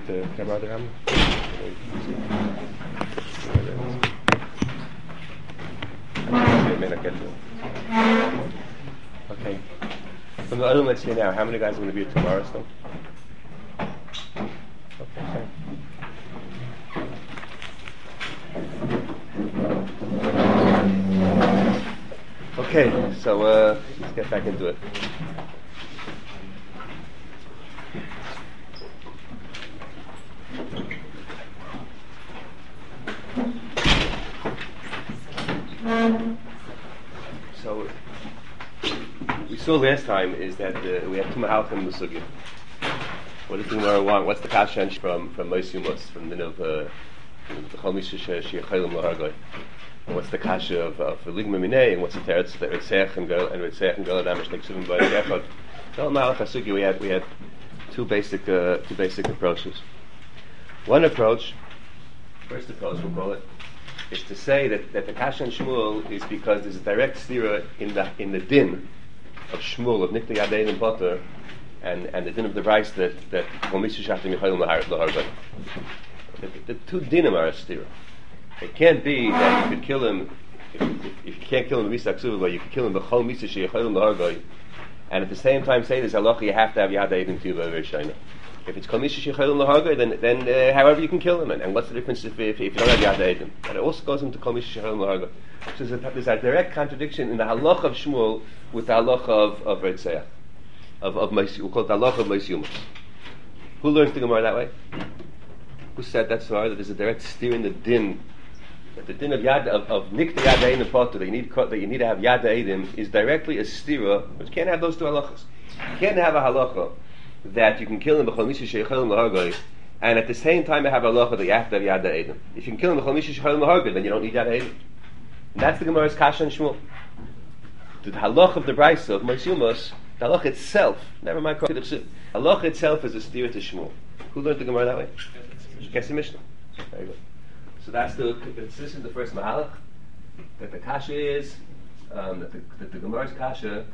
the camera around? I may not get to it. Okay. From the other, let's see now, how many guys are going to be here tomorrow still? Okay. Okay, so let's get back into it. So we saw last time is that we have two mahalchim in the sugya. What does the Gemara want? What's the kasha from Mos Yumos, from the the Chamisha Sheyechelim Lahargoi? What's the kasha of Ligma Minei, and what's the teretz that Ritzech and Gol Adamish Neksuvim by Yechod? So Malach Hasugya we had two basic approaches. One approach, first approach we'll call it, is to say that the kasha and Shmuel is because there's a direct stira in the din of Shmuel of Nikta Yadein and Potter, and the din of the Bryce that Chomisha Shachtim Yecholim Lahargoi. The two dinim are a stira. It can't be that you could kill him if you can't kill him with Misa Ksuva, but you could kill him b'chol Misa Sheyecholim Lahargoi, and at the same time say this halacha you have to have Yad Eidim Tuba V'Rishayna. If it's Kol Misa Sheyecholim Lahargoi, then however you can kill him, and what's the difference if you don't have Yad Eidim? And it also goes into Kol Misa Sheyecholim Lahargoi. So there's a direct contradiction in the halacha of Shmuel with the halacha of Ritzech, of Mos, we call it the halacha of Mos Yumos. Who learns the Gemara that way? Who said that so that there's a direct steer in the din? That the din of Nikta Yad Eidim and Potter that you need to have Yad Eidim is directly a stira, but you can't have those two halachas. You can't have a halacha that you can kill him b'chol Misha Sheyecholim Lahargoi, and at the same time have a halacha that you have to have Yad Eidim. If you can kill him b'chol Misha Sheyecholim Lahargoi, then you don't need Yad Eidim. And that's the Gemara's kasha and Shmuel. The halach of the Brisa of Mos Yumos, the halach itself, never mind the halach itself is a stira to Shmuel. Who learned the Gemara that way? Kesef Mishnah. Very good. So this is the first mahalach, that the kasha is, that the Gemara's kasha,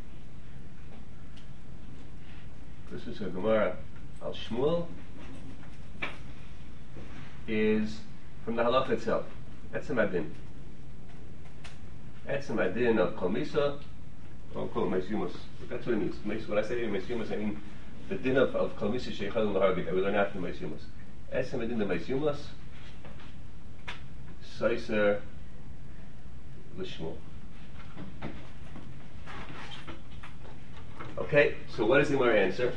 this is a Gemara al Shmuel, is from the halach itself. That's the madin. That's the madin of Kol Misa, or Kol Mos Yumos. That's what it means. When I say Mos Yumos, I mean the din of Kol Misa Sheyecholim Lahargoi that we learn after Mos Yumos. That's the madin of Mos Yumos. Seiser L'Shmuel. Okay, so what is the Gemara answer?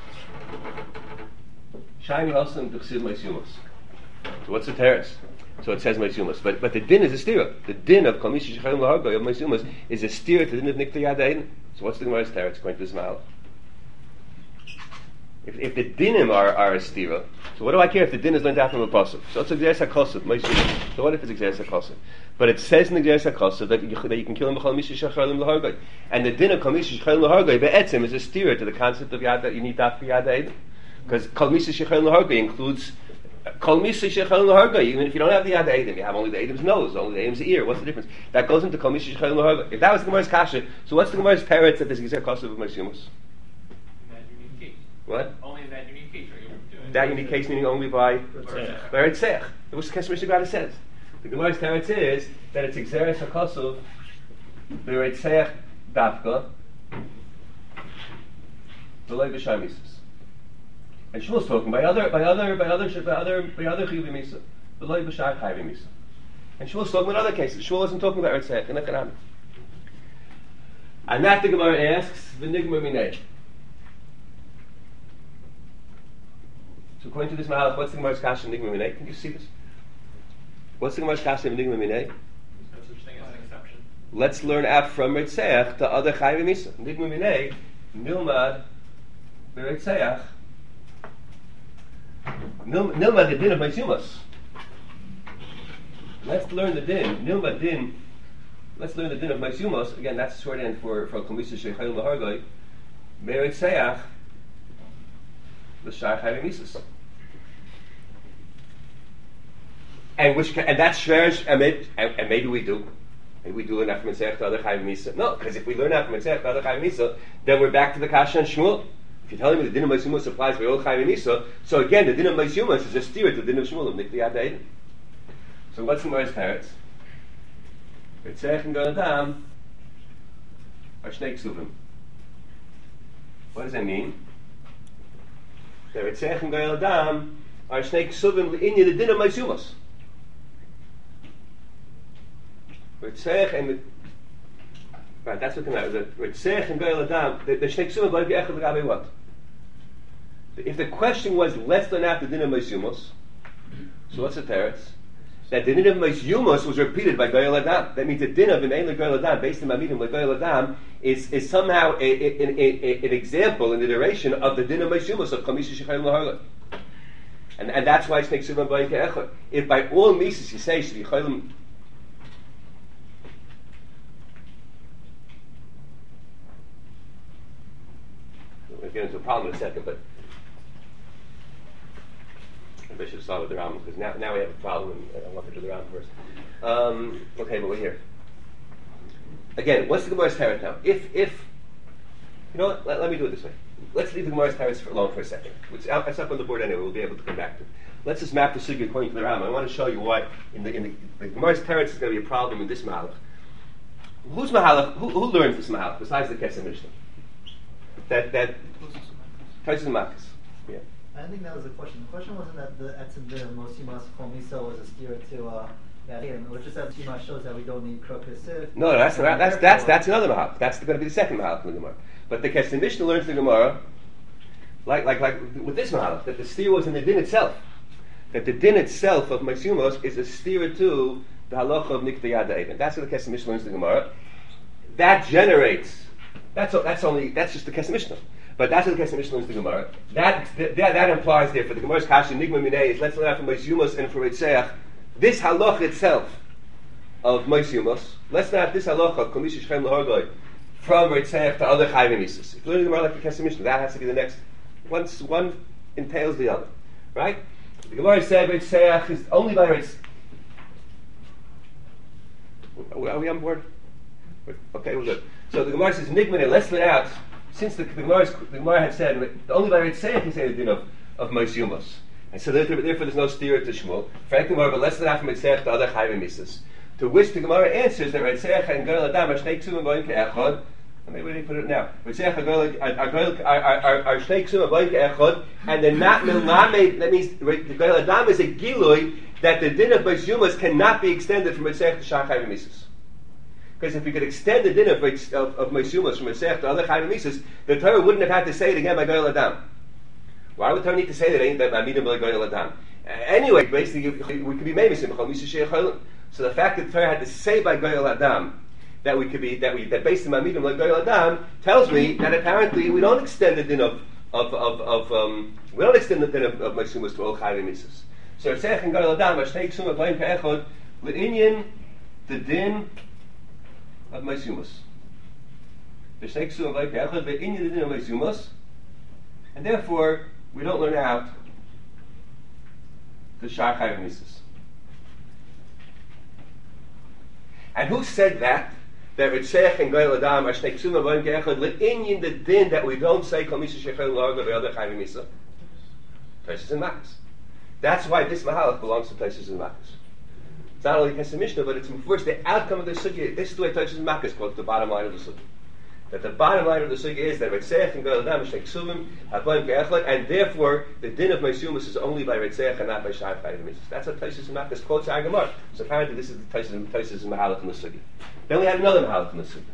Shiny Hossam D'Chsiv Mos Yumos. So what's the teretz? So it says Mos Yumos, but the din is a stira. The din of Kol Misha Sheyecholim Lahargoi of Mos Yumos is a stira to the din of Nikta Yad Eidim. So what's the Gemara's teretz according to this mahal? If the dinim are a stira, so what do I care if the din is learned after a pasuk? So it's Exeres HaKosov, Mos Yumos. So what if it's Exeres HaKosov? But it says in Exeres HaKosov that you can kill him b'chol Misha Sheyecholim Lahargoi, and the din of Kol Misha Sheyecholim Lahargoi be'etzim is a stira to the concept of Yad that you need after Yad Eidim, because Kol Misha Sheyecholim Lahargoi includes Kol Misha Sheyecholim Lahargoi. Even if you don't have the Yad Eidim, you have only the Eidim's nose, only the Eidim's ear. What's the difference? That goes into Kol Misha Sheyecholim Lahargoi. If that was the Gemara's kasha, so what's the Gemara's teretz that there's Exeres HaKosov of Mos Yumos? What? Only in that unique case, right? That unique case meaning only by Ritzech. It was Kesef Mishnah says. The Gemara's teretz is that it's Exeres HaKosov b'Ritzech Dafka v'lo b'shar misas. And Shmuel's talking by other chiyuvei misa, v'lo b'shar chayvei misa. And Shmuel's talking about other cases. Shmuel isn't talking about Ritzech and Echanami. And that the Gemara asks v'nigma minei. So according to this mahalach, what's the Gemara's kasha in Nigma Minei? Can you see this? What's the Gemara's kasha in Nigma Minei? There's no such thing as an exception. Let's learn out from Ritzech to other Chayvei Misa. Nigma Minei, Nilmad B'Ritzech, Nilmad the din of Mos Yumos. Let's learn the din. Nilmad din. Let's learn the din of Mos Yumos. Again, that's the short end for Kol Misha Sheyecholim Lahargoi. B'Ritzech. The Shar Chayvei Misas, and that's shverish, and maybe we do. Maybe we do learn after Mitzvah to other Chayvei Misa. No, because if we learn after Mitzvah to other Chayvei Misa, then we're back to the kasha and Shmuel. If you're telling me the din of Meisumas applies for all Chayim Misa, so again, the din of Meisumas is a steer to the din of Shmuel, Nikli Yad Eden. So what's the Gemara's parrots? Ritzech and Goladam are Shnei Ksuvim. What does that mean? The Ritzech and Goladam are Shnei Ksuvim L'Inya the din of Meisumas. Ritzech and right, that's what comes out. Ritzech and Goladam, the Shnei Ksuvim L'Inya Echad L'Gabe what? If the question was, let's learn out the din of Meisumos, so what's the teretz? That the din of Meisumos was repeated by Goyal Adam. That means the din of V'nein Goyal Adam, based on Mamidim Goyal Adam, is somehow an example, an iteration of the din of Meisumos of Chamisha Shechayim Laharla. And that's why it's Shnei Ksuvim B'Ayin Ke'echad. If by all mises you say Shechayim, we'll get into a problem in a second, but I should start with the Rambam because now we have a problem, and I want to do the Rambam first. Okay, but we're here. Again, what's the Gemara's Tarot now? If you know what, let me do it this way. Let's leave the Gemara's Tarot alone for a second. It's up on the board anyway. We'll be able to come back to it. Let's just map the Sugya according to the Rambam. I want to show you why in the Gemara's Tarot is going to be a problem in this Mahalach. Who's Mahalach? Who learns this Mahalach besides the Kesem Mishnah? That Taisus and Makkos. Yeah. I think that was the question. The question wasn't that the Etzim the Mosimas Kol Misa was a steer to Yadim, which just that Shima shows that we don't need Krokesif. No, that's another Mahalach. That's going to be the second Mahalach in the Gemara. But the Kesem Mishnah learns the Gemara like with this Mahalach, that the steer was in the din itself. That the din itself of Meisumos is a steer to the halacha of Nikta Yad Eiven. That's what the Kesem Mishnah learns the Gemara. That generates. That's just the Kesem Mishnah. But that's what the Kesem Mishnah learns the Gemara. That implies there for the Gemara's Kasha Nigma Minei is let's learn out from Meisumos and from Ritzeach this halacha itself of Meisumos. Let's learn out this halacha of Komisha Shechem Lahorgoi from Ritzeach to other Chayim Mises. If you learn the Gemara like the Kesem Mishnah, that has to be the next. One entails the other, right? The Gemara said Ritzeach is only by Ritzeach. Are we on board? Okay, we're good. So the Gemara says Nigma Minei. Let's learn out. Since the Gemara had said only by Ritzayach can say the din of Meisumos, and so therefore there's no steer to Shmuel. Frankly, more but less than half from Ritzayach to other Chayim Mises. To which the Gemara answers that Ritzayach and Goyal Adam are Shnei Ksuvim B'Ayin Ke'echad. Maybe we didn't put it now. Ritzayach and Goyal are Shnei Ksuvim B'Ayin Ke'echad, and they're not Milnamed. That means the Goyal Adam is a Gilui that the din of Meisumos cannot be extended from Ritzayach to Shar Chayim Mises. Because if we could extend the din of Meisumos from Ritzayach to other Chayim Mises, the Torah wouldn't have had to say it again by Goyal Adam. Why would the Torah need to say that Amidim by Goyal Adam? Anyway, basically, we could be Meimis in B'chol Misa She'ech Cholim. So the fact that the Torah had to say by Goyal Adam that based on Amidim by Goyal Adam tells me that apparently we don't extend the din of Meisumos to all Chayim Mises. So Ritzayach and Goyal Adam are Shnei Ksuvim B'Ayin Ke'echad L'Inyan the din of Meisumos. The Shnei Ksuvim B'Ayin Ke'echad L'Inyan the din of Meisumos, and therefore we don't learn out the Shar Chayim Mises. And who said that? That Ritzayach and Goyal Adam are Shnei Ksuvim B'Ayin Ke'echad L'Inyan the din that we don't say Kol Misha Shechel L'Arga V'Yother Chayim Misa. Taisus and Makkos. That's why this Mahalach belongs to Taisus and Makkos. It's not only Kesem Mishnah, but it's first the outcome of the sugya. This is the way Taisus and Makkos quotes the bottom line of the sugya. That the bottom line of the sugya is that Ritzayach and Goyal Adam are Shnei Ksuvim B'Ayin Ke'echad, and therefore the din of Meisumos is only by Ritzayach and not by Shar Chayim Mises. That's what Taisus and Makkos quotes our Gemara. So apparently this is the Taisus and Mahalach in the sugya. Then we had another Mahalach in the sugya,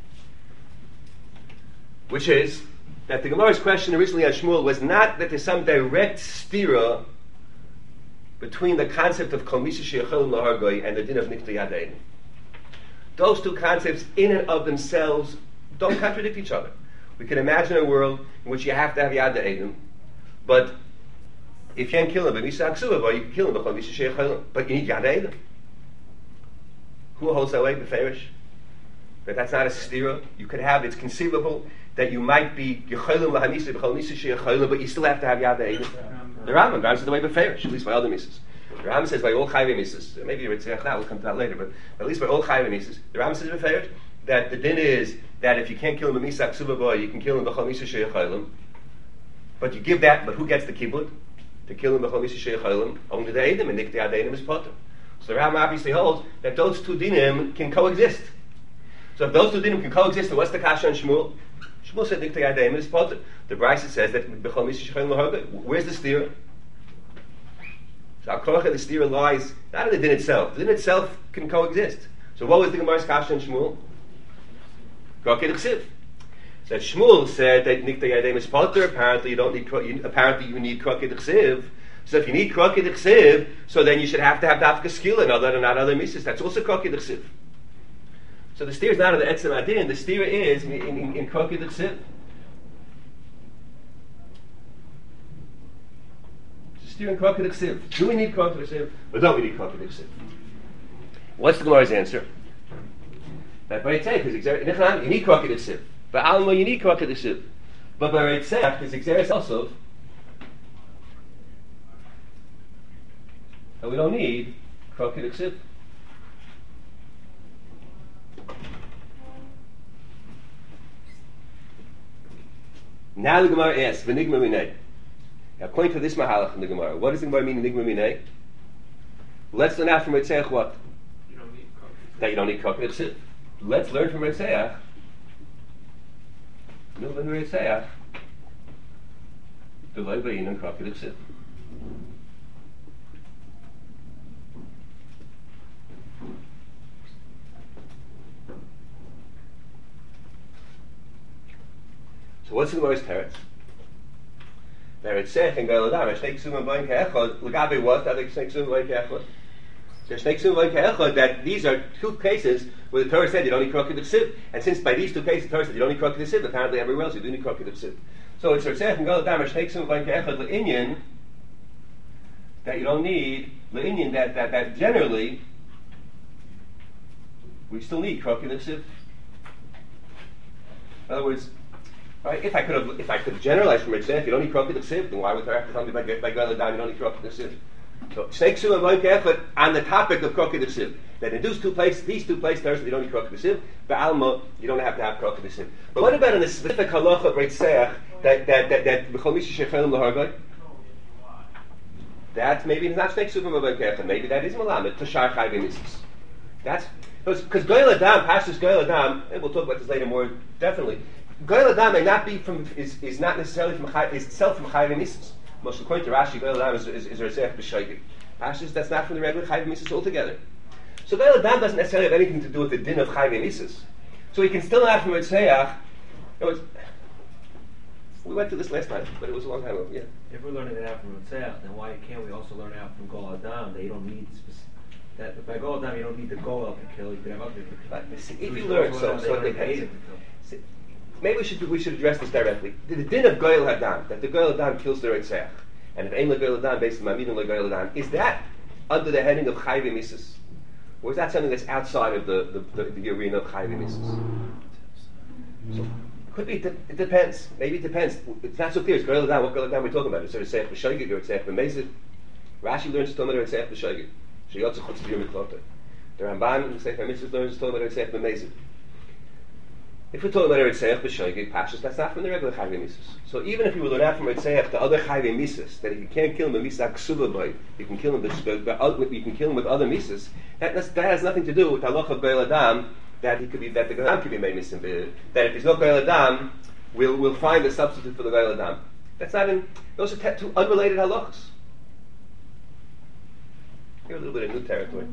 which is that the Gemara's question originally on Shmuel was not that there's some direct stira between the concept of Kol Misha She'echel L'Hargoi and the din of Nikta Yad Eiven. Those two concepts in and of themselves don't contradict each other. We can imagine a world in which you have to have Yad Eiven, but if you can't kill him, you can kill him, but you need Yad Eiven. Who holds that way? Beferish. But that's not a stira. You could have, it's conceivable that you might be Yecholim Lahanisa B'chol Misa She'echolim, but you still have to have Yad Eiven. The Rambam says the way beferish, at least by other misas. The Rambam says by all Chayim misas. Maybe Ritzayach now, we'll come to that later, but at least by all Chayim misas, the Rambam says beferish that the din is that if you can't kill him a Misa Ksuva Boy, you can kill him B'chol Misa She'echolim. But you give that, but who gets the kibbut? To kill him b'chol misa she'echolim, only the Edom, and nikti adeinim is potter. So the Ram obviously holds that those two dinim can coexist. So if those two dinim can coexist, then what's the kasha on Shmuel? Shmuel said nikti adeinim is potter. The Brisa says that b'chol misa she'echolim l'harga. Where's the steer? So Al-Koach, the steer lies not in the din itself. The din itself can coexist. So what was the Gemara's kasha on Shmuel? Krokei d'chsiv. So Shmuel said that nikta yadayim is potter. Apparently you don't need. Apparently you need krokei d'chsiv. So if you need krokei d'chsiv, so then you should have to have dafka skila and other misas. That's also krokei d'chsiv. So the steer is not in the etzem adin. The steer is in krokei d'chsiv. The steer in krokei d'chsiv. Do we need krokei d'chsiv, or don't we need krokei d'chsiv? What's the Gemara's answer? That by itself is you need krokei d'chsiv. But Alma, you need krokei d'chsiv. But by Reitzach, is exeris also, and we don't need krokei d'chsiv. Now the Gemara asks, v'nigma minei. According to this mahalach in the Gemara, what does the Gemara mean, nigma minei? Let's learn out from Reitzach what? You don't need krokei. That you don't need krokei d'chsiv. Let's learn from Reitzach. No, when we say, the Leibayin and Krokei d'chsiv. So what's the Gemara's teretz? There it's saying in Gael Adam, Shnei Ksum and Bain Ke'echad, L'gabe what? That Shnei Ksum and Bain Ke'echad. So Shnei Ksum and Bain Ke'echad, that these are two cases where the Torah said you don't need krokei d'chsiv, and since by these two cases the Torah said you don't need krokei d'chsiv, apparently everywhere else you do need krokei d'chsiv. So it's saying in Gael Adam, Shnei Ksum and Bain Ke'echad, L'inyan, that you don't need, L'inyan, that generally we still need krokei d'chsiv. In other words, right, if I could generalize from it, if you don't need krokei d'chsiv, then why would I have to tell me by Gael Adam you don't need krokei d'chsiv? So Shnei Ksum and Bain Ke'echad on the topic of krokei d'chsiv, that in these two places, Thursday you don't need krokei d'chsiv, but Alma you don't have to have krokei d'chsiv. But what about in the specific halacha of Reitzach that b'chol misa she'echolim l'harga? That maybe it's not Shnei Ksum and Bain Ke'echad. Maybe that is malamed tashar chayvei mitzvos. That's because Gael Adam, Pashtus Gael Adam, and we'll talk about this later more definitely. Gael Adam may not be from is not necessarily from is itself from chayvei mitzvos. Most according to Rashi, Gael Adam is Reitzach b'shoigig. Pashtus, that's not from the regular chayvei mitzvos altogether. So Gael Adam doesn't necessarily have anything to do with the din of chayvei mitzvos. So he can still have from Reitzach. We went through this last time, but it was a long time ago. Yeah. If we're learning it out from Reitzach, then why can't we also learn it out from Gael Adam that you don't need that by Gael Adam you don't need the Goel to kill, you can have other people. But if you learn so it depends. Maybe we should address this directly. The din of Gael Adam, that the Gael Adam kills the Reitzach, and if Ein LeGael Adam based on Mamidim LeGael Adam, is that under the heading of chayvei mitzvos, or is that something that's outside of the arena of chayvei mitzvos? So could be. It depends. Maybe it depends. It's not so clear. It's Gael Adam. What Gael Adam we're talking about? Is there a Reitzach b'shoigig or Reitzach b'mezid? Rashi learns to talk about Reitzach b'shoigig. Sheyotze chutz b'yom miklota. The Ramban Sefer Mitzvos learns to talk about Reitzach b'mezid. If we're talking about Reitzach b'shoigig, Pashtus, that's not from the regular chayvei mitzvos. So even if you will learn out from Reitzach the other chayvei mitzvos, that if you can't kill him with misa ksuva boy, you can kill him with other mitzvos. That has nothing to do with halacha of Gael Adam. That the Gael Adam could be made mitzvah. That if there's no Gael Adam, we'll find a substitute for the Gael Adam. That's not in. Those are two unrelated halachas. Here a little bit of new territory.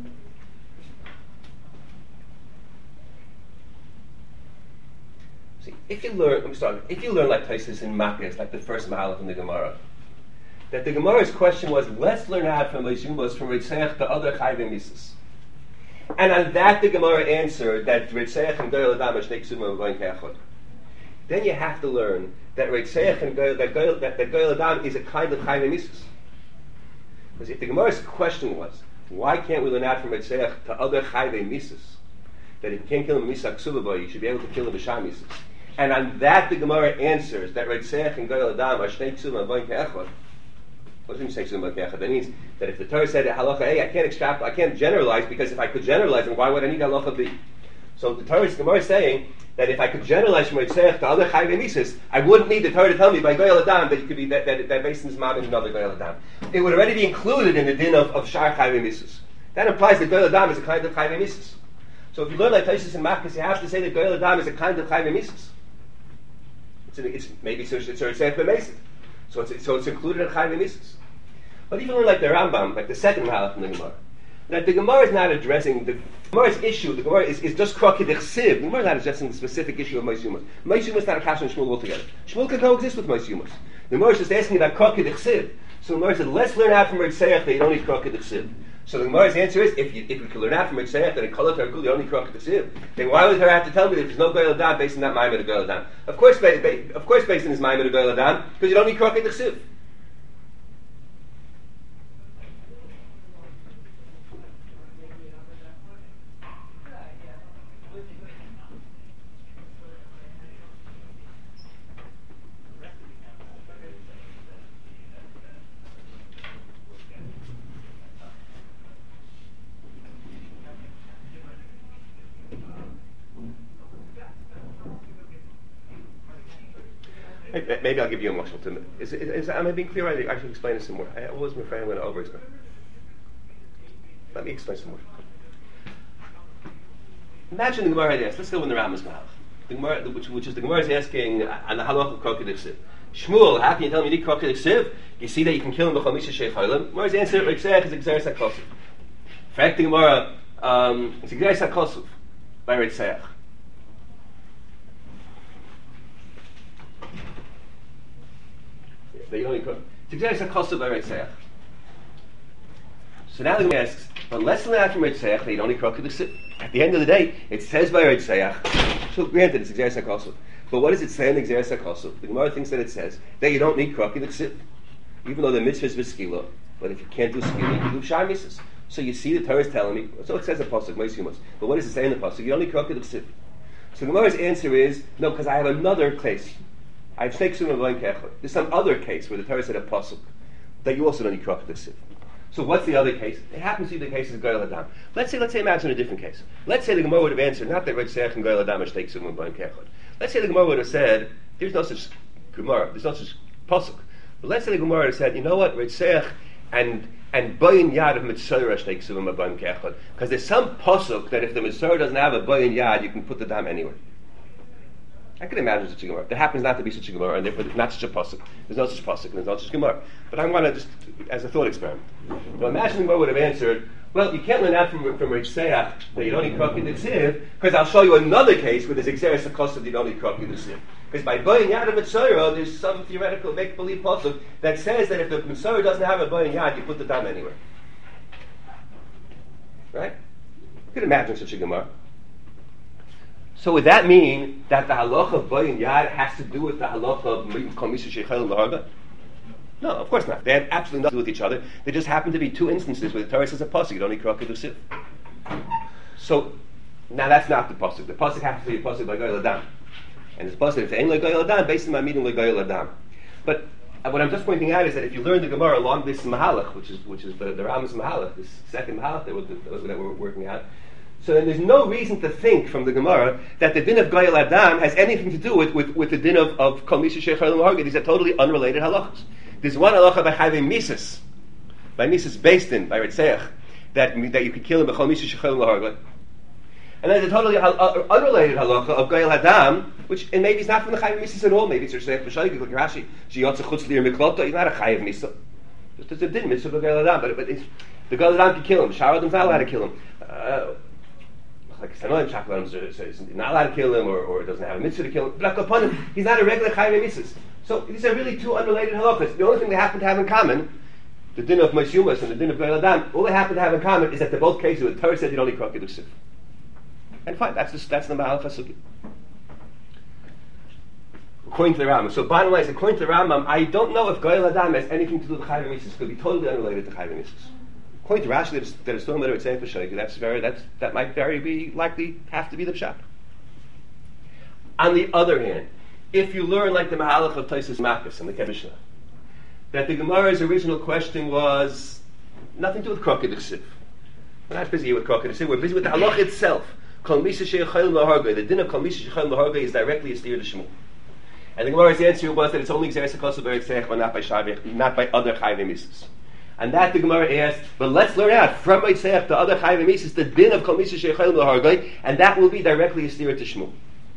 See, if you learn like Taisus in Makkos, like the first Mahalach in the Gemara, that the Gemara's question was, let's learn out from Leishumos, from Reitzach, the other chayvei mitzvos. And on that the Gemara answered that Reitzach and Gael Adam are Shnei Ksum and Bain Ke'echad. Then you have to learn that Reitzach and Gael Adam is a kind of chayvei mitzvos. Because if the Gemara's question was, why can't we learn out from Reitzach to other chayvei mitzvos, that if you can't kill him misa ksuva boy, you should be able to kill him b'sham mitzvos. And on that the Gemara answers that Reitzach and Gael Adam are Shnei Ksum and Bain Ke'echad. What does it mean Shnei Ksum and Bain Ke'echad? That means that if the Torah said halacha A, I can't generalize, because if I could generalize, then why would I need halacha B? So the Gemara is saying that if I could generalize from Ritzeach to other Chayvei Mises, I wouldn't need the Torah to tell me by Goyal Adam that you could be that based in Zman and another Goyal Adam. It would already be included in the din of Shar Chayvei Mises. That implies that Goyal Adam is a kind of Chayvei Mises. So if you learn like Taisus and Makkas, you have to say that Goyal Adam is a kind of Chayvei Mises. It's maybe it's Ritzeach B'Mesid. So it's included in Chayvei Mises. But even like the Rambam, like the second Mahalach in the Gemara, that the Gemara is not addressing the Gemara's issue. The Gemara is just Krokid Chsiv. The Gemara is not addressing the specific issue of Moshe Yumas. Moshe Yumas is not a Kasha and Shmuel altogether. Shmuel can coexist with Moshe Yumas. The Gemara is just asking about Krokid Chsiv. So the Gemara said, let's learn out from Ritzeach that you don't need Krokid Chsiv. So the Gemara's answer is, if we can learn out from Ritzeach that in Kol HaTargul you only Krokid Chsiv, then why would her have to tell me that there's no Goyal Adam based on that Ma'amad of Goyal Adam? Of course based on his Ma'amad of Goyal Adam, because you don't need Krokid Chsiv. Maybe I'll give you a mushal to am I being clear? I should explain it some more. I was afraid I'm going to over-explain. Let me explain some more. Imagine the Gemara asks, let's go in the Rambam's Mahalach. The Gemara, which is the Gemara is asking on the halach of Krokid Chsiv. Shmuel, how can you tell me you need Krokid Chsiv? You see that you can kill him b'chol misha sheich ha'olam. Gemara's answer, Ritzeach is Exeris HaKosov. In fact, the Gemara, it's Exeris HaKosov by Ritzeach. That you only cook. It's Exeris HaKosov by Ritzeach. So now the Gemara asks, but let's learn out from Ritzeach that you only Krokid Chsiv. At the end of the day, it says by Ritzeach. So granted, it's Exeris HaKosov. But what does it say in Exeris HaKosov? The Gemara thinks that it says that you don't need Krokid Chsiv. Even though the mitzvah is v'skila, but if you can't do skila, you can do shar mitzvahs. So you see the Torah is telling me, so it says a pasuk, Moshe Yumas. But what does it say in the pasuk? You only Krokid Chsiv. So the Gemara's answer is, no, because I have another case. I have Shnei Ksuvim V'Loin Kechad. There's some other case where the Torah said a pasuk that you also don't need Krokid Chsiv. So what's the other case? It happens to be the case of Goyal Adam. Let's say, imagine a different case. Let's say the Gemara would have answered, not that Ritzeach and Goyal Adam are Shnei Ksuvim V'Loin Kechad. Let's say the Gemara would have said, there's no such Gemara, there's no such pasuk. But let's say the Gemara would have said, you know what, Ritzeach and Bayin Yad of Mitzorah Shnei Ksuvim V'Loin Kechad. Because there's some pasuk that if the Mitzorah doesn't have a Bayin Yad, you can put the dam anywhere. I can imagine such a Gemara. There happens not to be such a Gemara, and therefore there's not such a pasuk. There's no such pasuk, and there's no such Gemara. But I want to just, as a thought experiment. So imagine the Gemara would have answered, well, you can't learn that from Ritzeach that you don't need Krokid Chsiv, because I'll show you another case where there's Exeris HaKosov that you don't need Krokid Chsiv. Because by Bayin Yad of Mitzorah, there's some theoretical make-believe pasuk that says that if the Mitzorah doesn't have a Bayin Yad, you put the dam anywhere. Right? You could imagine such a Gemara. So would that mean that the halacha of Bayin Yad has to do with the halacha of Kol Misha Sheichel L'Harga? No, of course not. They have absolutely nothing to do with each other. They just happen to be two instances where the Torah says a pasuk, you don't need Krokid Chsiv. So, now that's not the pasuk. The pasuk happens to be a pasuk by Goyal Adam. And it's pasuk, if it ain't like Goyal Adam, based on my meeting like Goyal Adam. But what I'm just pointing out is that if you learn the Gemara along this Mahalach, which is the Rambam's Mahalach, this second Mahalach that we're working out, so then there's no reason to think from the Gemara that the din of Goyal Adam has anything to do with the din of Kol Misha Sheichel L'Harga. These are totally unrelated halachas. There's one halacha by Chayvei Mises, by based in, by Ritzeach, that you could kill him by Kol Misha Sheichel L'Harga. And then there's a totally unrelated halacha of Goyal Adam, which and maybe it's not from the Chayvei Mises at all. Maybe it's Ritzeach B'Shoigig, like Rashi, Sheyotze Chutz Lir Miklota. He's not a Chayvei Mises. There's a din mitzvah of Goyal Adam, but the Goyal Adam can kill him. Shar Adam's not allowed to kill him. Like Sanoim Shaklam is not allowed to kill him, or doesn't have a mitzvah to kill him. But upon him, he's not a regular Chayvei Mises. So these are really two unrelated halachas. The only thing they happen to have in common, the din of Moshe Yumas and the din of Goyal Adam, all they happen to have in common is that they're both cases where the Torah said you don't need Krokid Chsiv. And fine, that's the Mahalach HaSugya. According to the Rambam. So bottom line is, according to the Rambam, I don't know if Goyal Adam has anything to do with Chayvei Mises. It could be totally unrelated to Chayvei Mises. According to Rashi, that it's talking about Ritzeach B'Shoigig, that might very be likely have to be the pshat. On the other hand, if you learn like the Mahalach of Taisus Makkas and the Mishnah, that the Gemara's original question was nothing to do with Krokid Chsiv. We're not busy here with Krokid Chsiv. We're busy with the halach itself. Kol Misa She'echayim Lahargay. The din of Kol Misa She'echayim Lahargay is directly a steer to Shmuel. And the Gemara's answer was that it's only Xeris HaKosu B'Eretz Tzech, but not by other Chayvei Misas. And that the Gemara asked, but let's learn out from Eitzech to other Chayvei Misas the din of Kol Misa She'echayim Lahargay, and that will be directly a steer to Shmuel.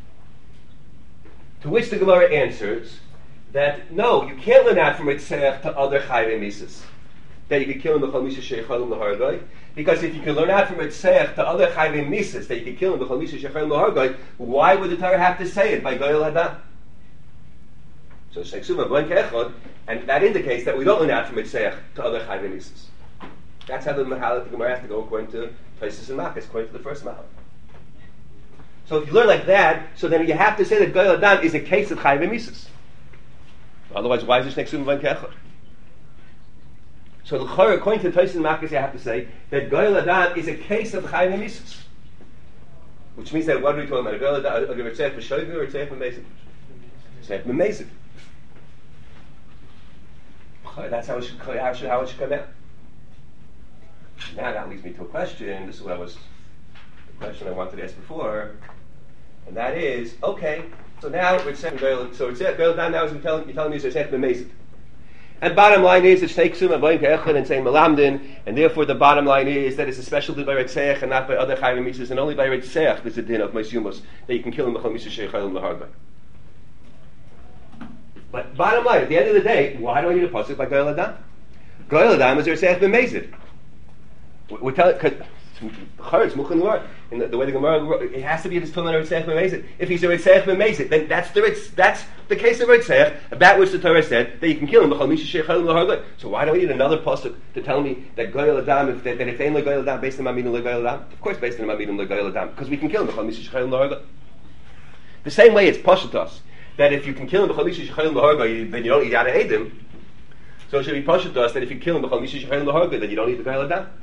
To which the Gemara answers that no, you can't learn out from Eitzech to other Chayvei Misas that you could kill him the Kol Misa She'echayim Lahargay, because if you can learn out from Eitzech to other Chayvei Misas that you could kill him the Kol Misa She'echayim Lahargay, why would the Torah have to say it by Goyal Hadam? So Sheksuma Blank Echad, and that indicates that we don't learn out from Eitzech to other Chayvei Misas. That's how the Mahalach, the Gemara has to go according to Taisus and Makkos, according to the first Mahalach. So if you learn like that, so then you have to say that Goyal Hadam is a case of Chayvei Misas. Otherwise, why is it Sheksuma Blank Echad? So according to Taisus and Makkos, you have to say that Goyal Hadam is a case of Chayvei Misas. Which means that what are we talking about? A Goyal Hadam, a Eitzech B'Shoigig or Eitzech B'Mezid? Eitzech B'Mezid. That's how it should come out. Now that leads me to a question. This is the question I wanted to ask before, and that is, okay, so now we're saying Goyal Hadam now is you're telling me it's Eitzech B'Mezid. And bottom line is it's Teiksum and Boim Ke'echad and saying Melamdin, and therefore the bottom line is that it's a special din by Ritzech and not by other Chayvei Misas, and only by Ritzech there's a din of Meisumos that you can kill him b'chol Misa She'echayim Lahargay. But bottom line, at the end of the day, why do I need a pasuk by Goyal Hadam? Goyal Hadam is Ritzech B'Mezid. We're telling, because in the way the Gemara, it has to be this Tulan Ritzech B'Mezid. If he's a Ritzech B'Mezid, then that's the case of Ritzech, about which the Torah said that you can kill him b'chol Misa She'echayim Lahargay. So why do we need another pasuk to tell me that Goyal Hadam, that if they ain't like Goyal Hadam based on Mamidim like Goyal Hadam? Of course, based on Mamidim like Goyal Hadam, because we can kill him b'chol Misa She'echayim Lahargay. The same way it's Pashatos that if you can kill him b'chol Misa She'echayim Lahargay, then you don't eat out of Edim. So it should be Pashatos that if you kill him b'chol Misa She'echayim Lahargay, then you don't eat the Goyal Hadam.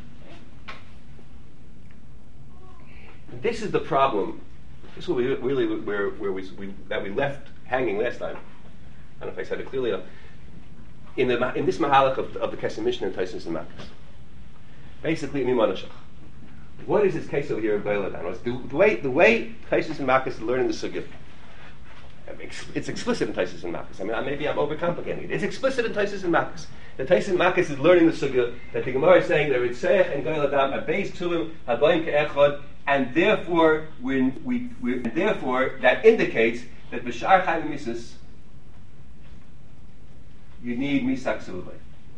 This is the problem. This is what we really where we left hanging last time. I don't know if I said it clearly enough. In this mahalach of the Kesem Mishnah and Taisus and Makkos, basically Mimanashach. What is this case over here in Goyal Hadam? The way Taisus and Makkos is learning the sugya, it's explicit in Taisus and Makkos. I mean, maybe I'm overcomplicating it. It's explicit in Taisus and Makkos. The Taisus and Makkos is learning the sugya that the Gemara is saying that Ritzech and Goyal Hadam are based to him, Habayim Ke'echad, and therefore therefore that indicates that b'shar Chayvei Misas you need Misak Sulvay.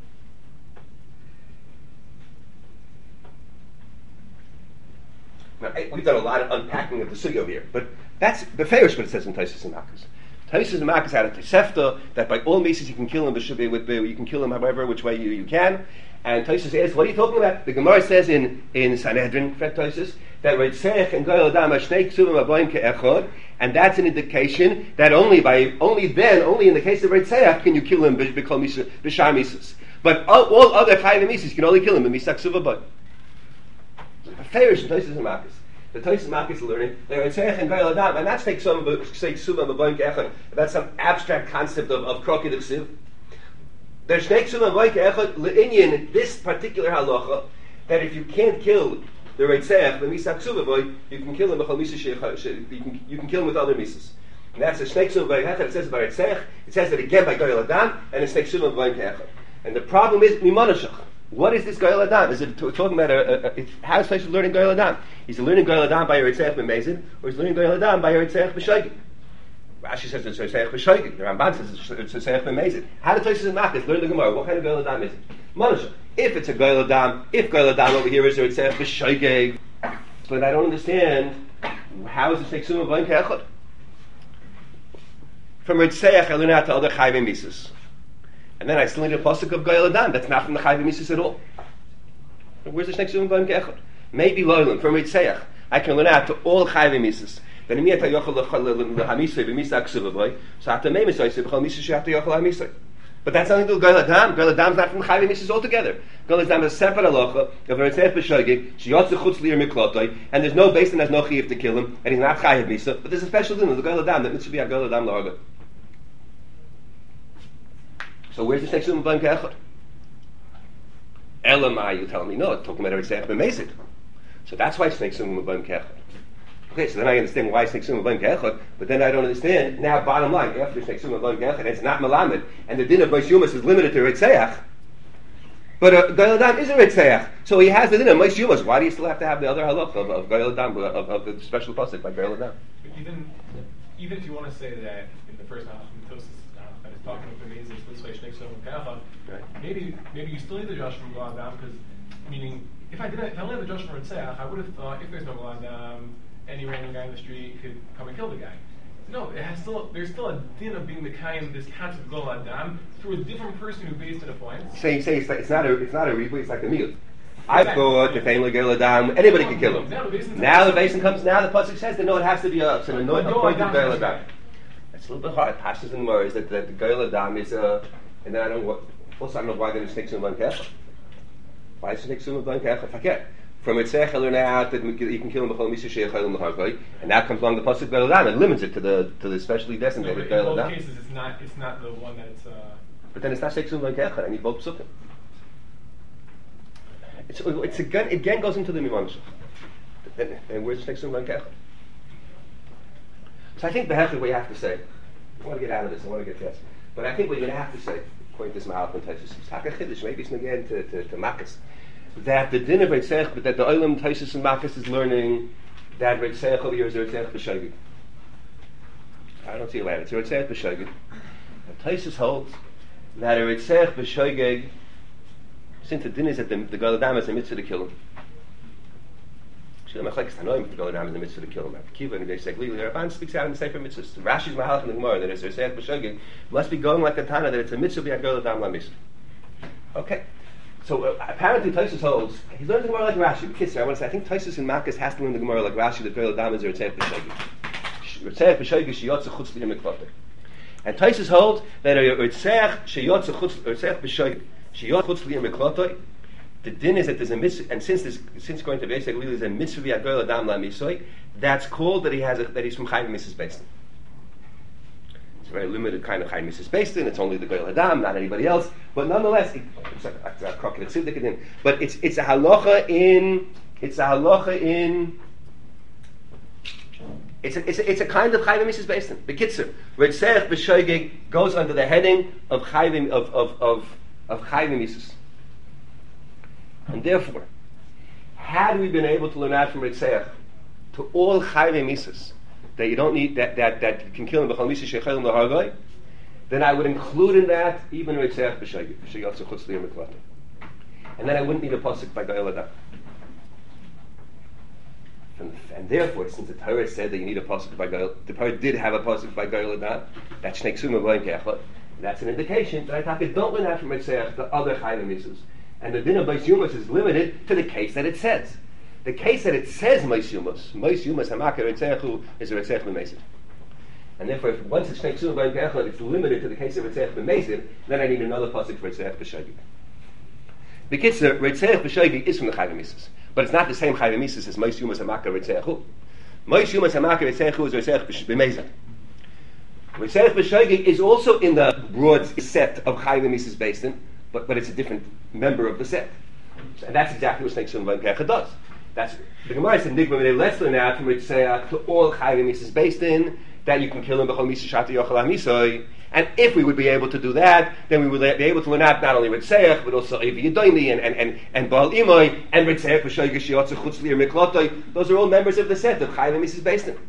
Now, we've done a lot of unpacking of the sugya over here, but that's beferish what it says in Taisus and Makkos. Taisus and Makkos had a Tosefta that by all Misas you can kill him, you can kill him however which way you can. And Taisus asks, what are you talking about? The Gemara says in Sanhedrin, Taisus, that Ritzech and Goyal Hadam are Shnei Ksuvim Habayim Ke'echad, and that's an indication that only in the case of Ritzech can you kill him b'shar Misas. But all other Chayvei Misas you can only kill him in Misak Suva Bay. Farish in Taisus and Makkos. The Taisus and Makkos is learning that Ritzech and Goyal Hadam, and that's Ksuvim Habayim Ke'echad. That's some abstract concept of Kroki the Ksiv. There's Shnei Ksuvim Habayim Ke'echad le'inyan this particular halacha that if you can't kill the Ritzech, the Misak Suvaboy, you can kill him b'chol Misa She'echayim. You can kill him with other Misas. And that's a Shnei Ksuvim Habayim Ke'echad. It says by Ritzech. It says that again by Goyal Hadam, and it's Shnei Ksuvim Habayim Ke'echad. And the problem is Mimanashach. What is this Goyal Hadam? Is it talking about how is Taisus learning Goyal Hadam? Is he learning Goyal Hadam by Ritzech B'Mezid, or is he learning Goyal Hadam by Ritzech B'Shoigig? Rashi says it's Ritzech B'Shoigig. The Ramban says it's Ritzech B'Mezid. How do Taisus and Makkos learn the Gemara? What kind of Goyal Hadam is it? Manashach. If it's a Goyal Hadam, if Goyal Hadam over here is a Ritzech B'Shoigig, but I don't understand how is it Ksuvim Habayim Ke'echad? From Ritzech I learn out to other Chayvei Misas. And then I still need a pasuk of Goyal Hadam. That's not from the Chayvei Misas at all. Where's the Ksuvim Habayim Ke'echad? Maybe Loilim, from Ritzech I can learn out to all Chayvei Misas. Then imiyat hayochel l'hamisay b'misak ksuvavoy. So after meimisay, so b'chol misay shafter yochel hamisay. But that's nothing to do with Goyal Hadam. Goyal Hadam is not from Chayvei Misas altogether. Goyal Hadam is a separate halacha of a Ritzech B'Shoigig, sheyotze chutz li'ir miklotay, and there's no base and there's no chiyuv to kill him, and he's not Chayvei Misa. But there's a special din of the Goyal Hadam that mitzvah be a Goyal Hadam l'harga. So where's the Shnei Ksuvim Habayim Ke'echad? Elamai, you tell me no. It's talking about a Ritzech B'Mezid. So that's why Shnei Ksuvim Habayim Ke'echad. Okay, so then I understand why Snake Suma Blan Ke'echad, but then I don't understand, now bottom line, after Snake Suma Blan Ke'echad, it's not Melamed, and the din of Moshe Yumas is limited to Ritzeach, but Goyal Adam is a Ritzeach, so he has the din of Moshe Yumas. Why do you still have to have the other halach of Goyal Adam, of the special pasuk by Goyal Adam? Even if you want to say that in the first half of the Tosis, that it's talking about the mazes this way, Shnei Shalom Kachad, maybe you still need the Josh from Goyal Adam, because meaning if I only had the Josh from Ritzeach, I would have thought if there's no Goyal Adam, any random guy in the street could come and kill the guy. No, there's still a din of being the kind, this concept of Goyal Adam through a different person who based it upon. So you say it's not a ribui, it's like a miyut. I thought if ain't Goyal Adam, anybody could kill him. Now the basin comes. Now the pasuk says that no, it has to be an appointed Goyal Adam. That's a little bit hard. Pashas and Mor is that the Goyal Adam is and then I don't know why then it's Snake Suma Blan Ke'echad. Why is it Snake Suma Blan Ke'echad? Forget. From Ritzeach, I learn out that you can kill him b'chol misa she'echayil l'harvay, and now comes along the pasuk Goyal Adam and limits it to the specially designated Goyal Adam. In both cases, it's not the one that's. But then it's not Snake Suma Blan Ke'echad. I need both psukim. It's again goes into the mimanshach. And where's the Snake Suma Blan Ke'echad? So I think the hechad what you have to say. I want to get out of this. I want to get past. But I think what you have to say, according to this Mahalach and Taisus, it's Hakach Chiddush. Maybe it's again to Makkos. That the din of Ritzeach, but that the Olam Taisus and Makkos is learning that Ritzeach over here is a Ritzeach b'shogeg. I don't see a line. It's a Ritzeach b'shogeg. And Taisus holds that a Ritzeach b'shogeg, since the din is that the Goyal Adam is a mitzvah to kill him. The Goyal Adam is the mitzvah to kill him. Kiva and they say, the Rabban speaks out in the Sefer Mitzvahs. Rashi's Mahalach in the Gemara that it's a Ritzeach b'shogeg must be going like the Tana that it's a mitzvah b'yad Goyal Adam la mitzvah. Okay. So apparently Taisus holds, he's learning the Gemara like Rashi. But kids, I want to say, I think Taisus in Makkos has to learn the Gemara like Rashi that Goyal Adam is a Ritzeach b'shogeg. Ritzeach b'shogeg sheyotze chutz liyim mikvoteh. And Taisus holds that a Ritzeach sheyotze b'shogeg sheyotze chutz liyim mikvoteh. The din is that there's a mitzvah, and since going to Beis Hagli, there's a mitzvah b'yad Goyal Adam la mitzvah. That's called that he's from Chaim Mrs. Beistin. It's a very limited kind of Chaim Mrs. Beistin. It's only the Goyal Adam, not anybody else. But nonetheless, it's a crooked tziddik in. But it's a halacha in. It's a kind of Chaim Mrs. Beistin. B'kitzur, Ritzeach b'shogeg goes under the heading of Chaim of Chaim Mrs. And therefore, had we been able to learn out from Ritzeach to all Chayvei Misas that you don't need that you can kill him b'chol misa she'echayil l'hargoi, then I would include in that even Ritzeach b'shogeg sheyotze chutz liyim mikvoteh, and then I wouldn't need a pasuk by Goyal Adam. And therefore, since the Torah said that you need a pasuk by Goyal, the Torah did have a pasuk by Goyal Adam. That's Shnei Suma Blan Ke'echad. That's an indication that I don't learn out from Ritzeach the other Chayvei Misas. And the din of Mos Yumas is limited to the case that it says. The case that it says Mos Yumas Hamaka Ritzeachu is a Ritzeach b'Meisir. And therefore, once it's Shnei Suma Blan Ke'echad, it's limited to the case of Ritzeach b'Meisir, then I need another pasuk for Ritzeach b'shogeg. The Kitzur, Ritzeach b'shogeg is from the Chayvei Misas, but it's not the same Chayvei Misas as Mos Yumas Hamaka Ritzeachu. Mos Yumas Hamaka Ritzeachu is Ritzeach b'Meisir. Ritzeach b'shogeg is also in the broad set of Chayvei Misas based in, but it's a different member of the set. And that's exactly what Snake Suma Blan Ke'echad does. That's the Gemara said Nigma Minei Let's learn out from Ritzeach to all Chayvei Misas based in that you can kill him b'chol misa shata yochel ha'misoi. And if we would be able to do that, then we would be able to learn out not only Ritzeach but also Evi Yedoini and Baal Imoy and Ritzeach b'shogeg sheyotze chutz liyim miklotoi. Those are all members of the set of Chayvei Misas based in.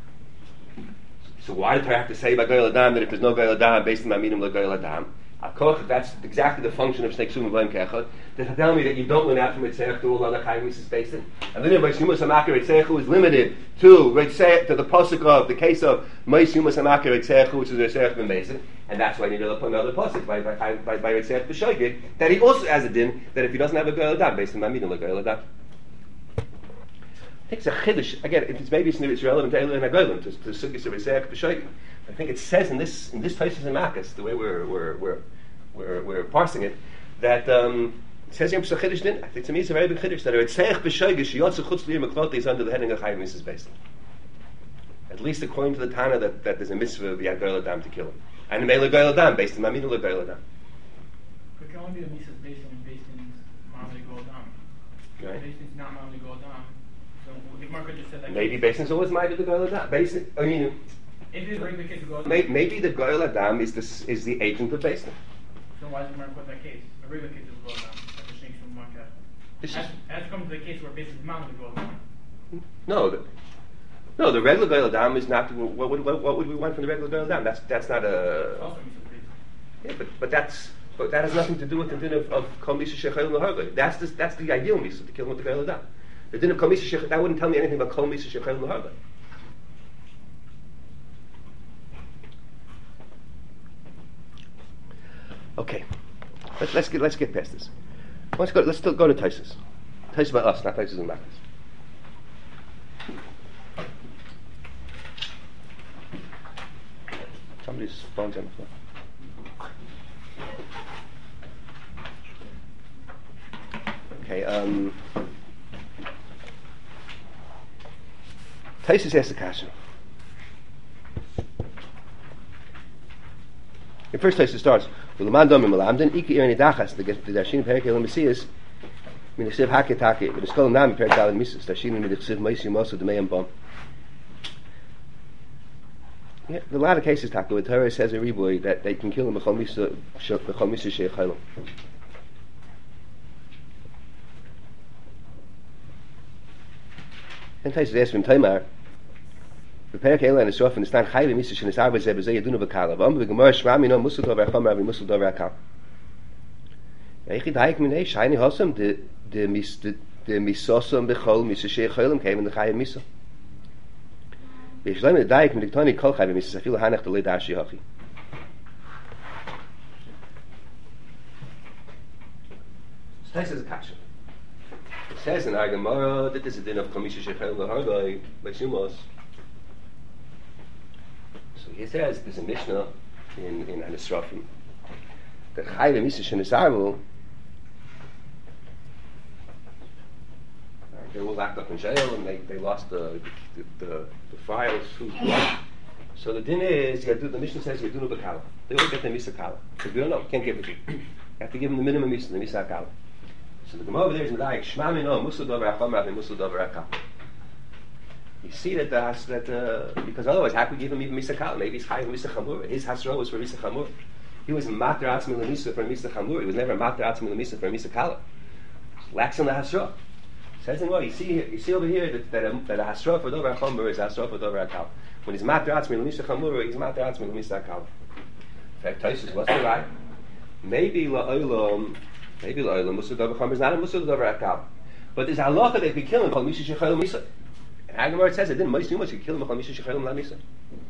So why did I have to say by Goyal Adam that if there's no Goyal Adam based in Maminim LaGoyal Adam? That's exactly the function of Snake Suma Blan Ke'echad. To tell me that you don't learn out from Ritzeach to all other Chayvei Misas based in. And then Mos Yumas Hamaka Ritzeachu is limited to Ritzeach, to the pasuk of the case of Mos Yumas Hamaka Ritzeachu, which is Ritzeach b'Meisir, and that's why you need to put another pasuk by Ritzeach b'shogeg that he also has a din that if he doesn't have a Goyal Adam based in Maminim LaGoyal Adam. I think it's a chiddush. Again, it's relevant to Eilu and Hagolim to Sugis of Ritzeach b'shogeg. I think it says in this places in Makkos, the way we're parsing it, that it says in Chiddush Din. I think to me it's a very big chiddush that Ritzeach b'shogeg sheyotze chutz liyim mikloteh is under the heading of Chayvei Misas based. At least according to the Tana that there's a mitzvah b'yad Goyal Adam to kill him, and Mele Goyal Adam based in Maminim LaGoyal Adam. But can only be a Misas based in Ma'amli Goyal Adam. Right. Based in not Ma'amli Goyal Adam. So the Gemara just said that. Maybe Beis Din always might be the Goel Adam. If it's regular case of Goel Adam. Maybe the Goel Adam is the agent of Beis Din. So why does the Gemara put that case? A regular case of Goel Adam. That's the Shnei Shum Marka. Has to come to the case where Beis Din is mount the Goel Adam. No, the regular Goel Adam is not. What would we want from the regular Goel Adam? That's not a. Also, Yeah, but that has nothing to do with the din of Kol Misha Shechayil L'Hargay. That's the ideal Misa, to kill him with the Goel Adam. The din of Kol Misha Shechayil, that wouldn't tell me anything about Kol Misha Shechayil L'Hargay. Okay, let's get past this. Let's still go to Taisus. Taisus about us, not Taisus and Makkos. Somebody's phone's on the floor. Okay, Taisus asks the question. The first Taisus starts with the mandam and malamden iki irni dachas the dashin perikel messias min the siv haketake with the skull nami perikel messias dashin min the siv meisi most of the mayam bomb. Yeah, a lot of cases talk with Torah says a reboy that they can kill him b'chol misa sheichayim. And Taisus asks him Taimar. The Perek Eilan is often stand chayv misa shenisar b'zeh b'zeh yadunu b'kalav. The Gemara shmami no musul dover chomer avi musul dover akal. Eichid haik minei shayni hosam the misosam b'chol misa sheichayim came in the chayv misa. B'shleim the daik min diktoni kol chayv misa afilu hanach the leidashi hachi. Taisus is a kasha. It says in our Gemara that this is a din of Kol Misha Shechayil L'Hargay by Shumos. So he says there's a Mishnah in Anisrafim that Chayv Misa Shenisarvu they were locked up in jail and they lost the files. So the din is the Mishnah says Yadunu B'Kala. They will get the Misa Kala because we don't know, can't give it to you. You have to give them the minimum Misa, the Misa Kala. So the Gemara over there is like Shma Mino Musul Dover Achomer Avi Musul Dover Akal. You see that because otherwise how could we give him even Misa Kal? Maybe he's Chayiv Misa Chamur. His Hasra was for Misa Chamur. He was Mater Atzmi L'Misa for Misa Chamur. He was never Mater Atzmi L'Misa for Misa Kala. Lacks in the Hasra. Says in what you see over here that a Hasra for Dover Achomer is Hasra for Dover Akal. When he's Mater Atzmi L'Misa Chamur, he's Mater Atzmi L'Misa Akal. In fact, Taisus, what's the right? Maybe La'olam Musul Dover Chomer is not a Musul Dover Akal. But there's a halacha that if you kill him, Kol Misha Shechayil Misa. And Agamar says it didn't much too much. You kill him, Kol Misha Shechayil La Misa.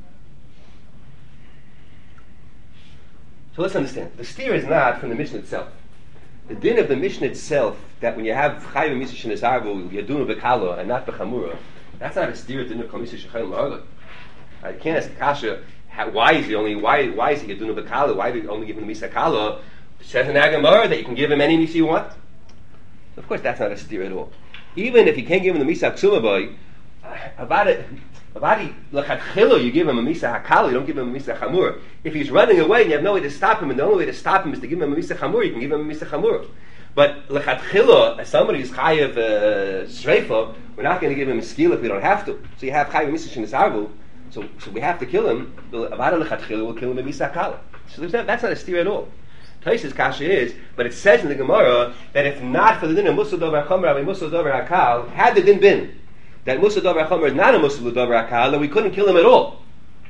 So let's understand. The steer is not from the Mishnah itself. The din of the Mishnah itself, that when you have Chayv Misa Shenisarvu, Yadunu B'Kala and not B'Chamura, that's not a steer din of Kol Misha Shechayil L'Hargay. I can't ask Kasha, why is he Yadunu B'Kala? Why did he only give him the Misa Kala? It says in Agamar that you can give him any Misa you want. Of course, that's not a steer at all. Even if you can't give him the Misa Ksuma boy, about L'chadchilo, you give him a Misa Hakal, you don't give him a Misa Chamur. If he's running away and you have no way to stop him, and the only way to stop him is to give him a Misa Chamur, you can give him a Misa Chamur. But L'chadchilo, as somebody who's Chayev Shreifa, we're not going to give him a skill if we don't have to. So you have Chayev Misa Shenisarvu, so we have to kill him. About L'chadchilo, we'll kill him a Misa Hakal. So that's not a steer at all. Taisus kasha is, but it says in the Gemara that if not for the din of Musul Dover Chomer Avi Musul Dover Akal, had the din been that Musul Dover Chomer is not a Musul Dover Akal, then we couldn't kill him at all.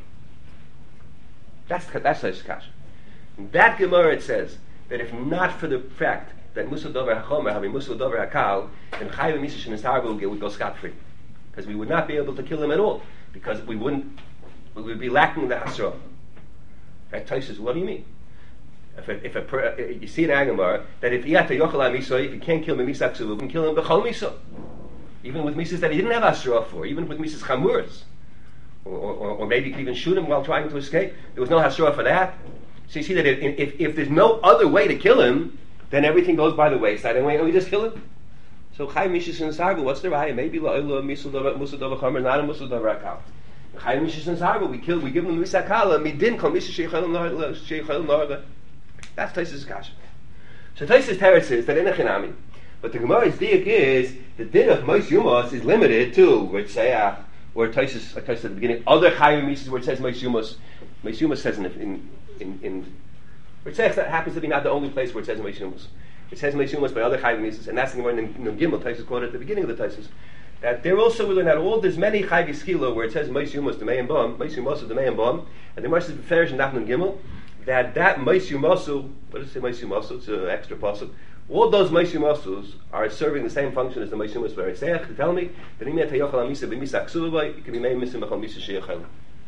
That's Taisus kasha. In that Gemara it says that if not for the fact that Musul Dover Chomer Avi Musul Dover Akal, then Chayv Misa Shenisarvu would go scot free, because we would not be able to kill him at all, because we would be lacking the Hasra. Right, Taisus, what do you mean? If you see in Agamar that if you can't kill him Misa Ksuva, you can kill him B'chol Misa, even with Misas that he didn't have Asra for, even with Misas Chamuras, or maybe you could even shoot him while trying to escape. There was no Hasra for that. So you see that if there's no other way to kill him, then everything goes by the wayside, and we just kill him. So Chayv Misa Shenisarvu, what's the raya? Maybe La'olam Musul Dover Chomer, not a Musul Dover Akal. Chayv Misa Shenisarvu, we give him the Misa Kala, midin Kol Misa Sheichayil L'Hargay. That's Taisus' kasha. So Taisus' teretz is that in a chinami, But the Gemara's diak is the din of Mos Yumos is limited to where Tseach, or Taisus at the beginning. Other Chayim Mises where it says Mos Yumos. Mos Yumos says in where it says that happens to be not the only place where it says Mos Yumos. It says Mos Yumos by other Chayim Mises, and that's the one in Gimel. Taisus quoted at the beginning of the Taisus. That there also we learn that there's many Chayv Yischilah where it says Mos Yumos the Me'im Bam, Mos Yumos the Me'im Bam, and the Gemara says Beferish and Nachman Gimel that Mos Yumosu, what does it say Mos Yumosu? It's an extra pasuk. All those Mos Yumosus are serving the same function as the Mos Yumos where Tseach to tell me that Imei Tayochal Amisa B'Misa Ksuvay it can be made Misim B'Chol Misa Sheyachel.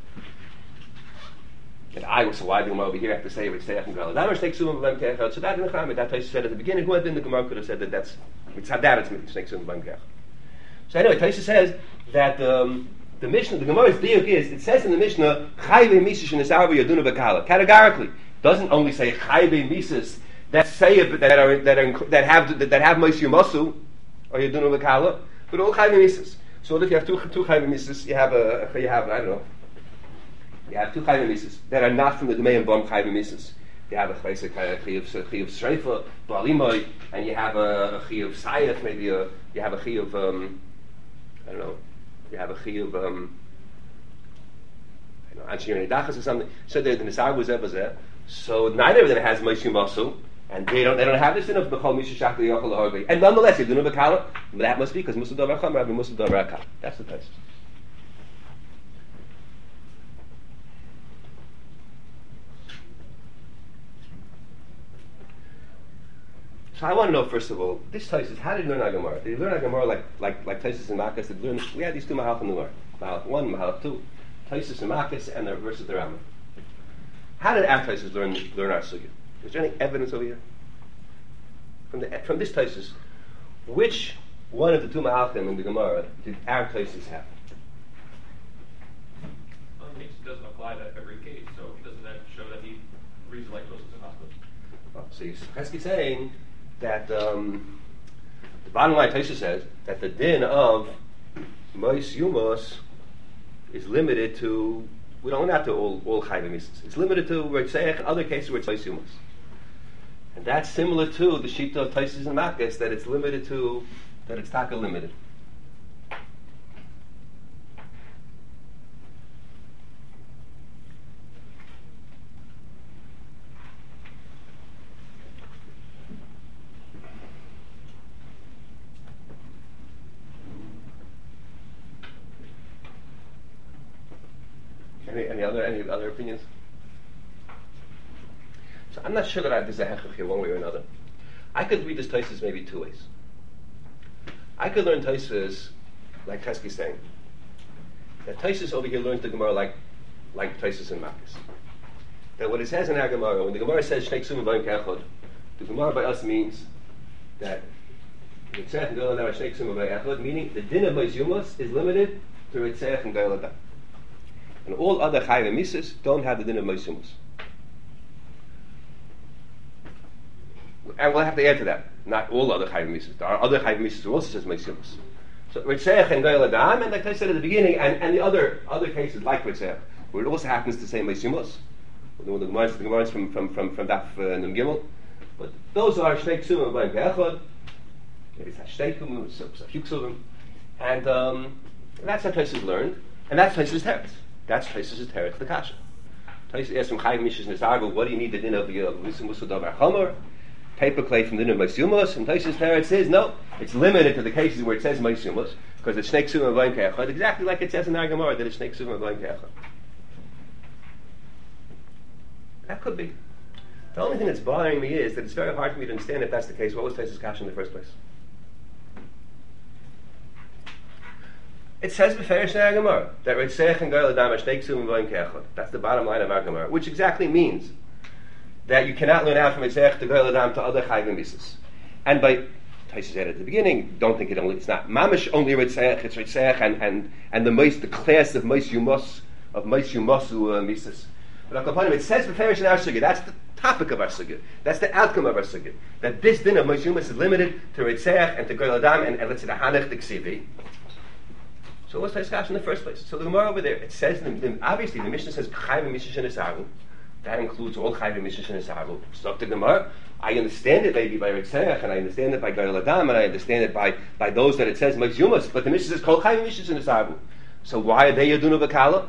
And I was so why do I over here have to say with Tseach and Gal Adamish take Suvim B'Vayim Kechel? So that in the Chayim that Taisus said at the beginning. Who had been the Gemara could have said that that's it's Hadat it's Snake Suvim B'Vayim Kechel. So anyway, Taisus says that the Mishnah, the Gemara's diuk is, it says in the Mishnah, Chayve Mises in Esarva Yaduna Bekala. Categorically, doesn't only say Chayve Mises that say that have Mos Yumosu or Yaduna Bekala, but all Chayve Mises. So if you have two Chayve Mises, you have I don't know, you have two Chayve Mises that are not from the Domain of Bam Chayve Mises. You have a Chiyuv Shreifa, Balimoy, and you have a Chiyuv Sayef, maybe you have a Chiyuv, I don't know, you have a Chiyuv, Anshir Nidachas or something. So the Nisar was there. So neither of them has Mos Yumosu, and they don't have this enough B'chol Misha Shachli Yochel Lahorgei. And nonetheless, you do know Bekala, but that must be because Musa Dover Cham, Rabbi Musa Dover Akal. That's the test. So I want to know first of all, this Taisus, how did he learn Agamara? Did he learn Agamara like Taisus and Makas? We had these two Mahalach in the Gemara. Mahalach 1, Mahalach 2, Taisus and Makas, and the verses the Rambam. How did our Taisus learn our Sugya? Is there any evidence over here? From this Taisus, which one of the two Mahalachim in the Gemara did our Taisus have? Well, it doesn't apply to every case, so doesn't that show that he reads like Tosfos and Makas? Well, so he's saying that the bottom line Taisha says that the din of Mos Yumos is limited to, we don't have to all Chayv Mises. It's limited to Ritzayach and other cases where it's Mos Yumos. And that's similar to the Shita of Taisus and Makas, that it's limited to, that it's taka limited. Any other opinions? So I'm not sure that there's a hechach here one way or another. I could read this Taisus maybe two ways. I could learn Taisus like Chesky's saying. That Taisus over here learns the Gemara like Taisus and Makas. That what it says in our Gemara, when the Gemara says Shnei Ksuvim B'Vayim Kechod, the Gemara by us means that Ritzayach and Goel Adam Shnei Ksuvim B'Vayim Kechod, meaning the din of Mos Yumos is limited to Ritzayach and Goel Adam. And all other Chayv Mises don't have the din of Mos Yumos. And we'll have to add to that. Not all other Chayv Mises. There are other Chayv Mises who also says Mos Yumos. So Ritzayach and Goel Adam, and like I said at the beginning, and the other cases like Ritzayach, where it also happens to say Mos Yumos. The Gemara from Daf Nun Gimel. But those are Shnei Ksuvim B'Vayim Kechod. Maybe it's Hashtei Ksuvim, it's a few Ksuvim. And that's how Taisus learned. And that's Taisus Teretz. That's Taisus' Teretz the Kasha. Taisus asked from Chayv Mishas Nesargo, what do you need the din of Musa Davar Chomer? Paper clay from the din of Mos Yumos. And Taisus' Teretz says, no, it's limited to the cases where it says Mos Yumos, because it's Shnei Ksuvim B'Vayim Kechod, exactly like it says in our Gemara that it's Shnei Ksuvim B'Vayim Kechod. That could be. The only thing that's bothering me is that it's very hard for me to understand if that's the case. What was Taisus' Kasha in the first place? It says Beferish in our Gemara that Ritzayach and Goel Adam Shnei Ksuvim B'Vayim Kechod. That's the bottom line of our Gemara, which exactly means that you cannot learn out from Ritzayach to Goel Adam to other Chayv Mises. And by Taisus said at the beginning, don't think it's not mamish only Ritzayach. It's Ritzayach and the class of Mos Yumosu Mises. But it says Beferish in our Sugya. That's the topic of our Sugya. That's the outcome of our Sugya. That this din of Mos Yumos is limited to Ritzayach and to Goel Adam and let's say the Hanech the Ksivi. So what's Taisus Kasha in the first place? So the Gemara over there, it says, obviously the Mishnah says, Chayv Misha Shenesaru, that includes all chayvim mitzvahs in Esavu. So the Gemara, I understand it maybe by Ritzeach, and I understand it by Goyal Adam, and I understand it by those that it says Mos Yumas, but the Mishnah says Kol Chayvim Mitzvahs in Esavu. So why are they Yadunu B'Kala?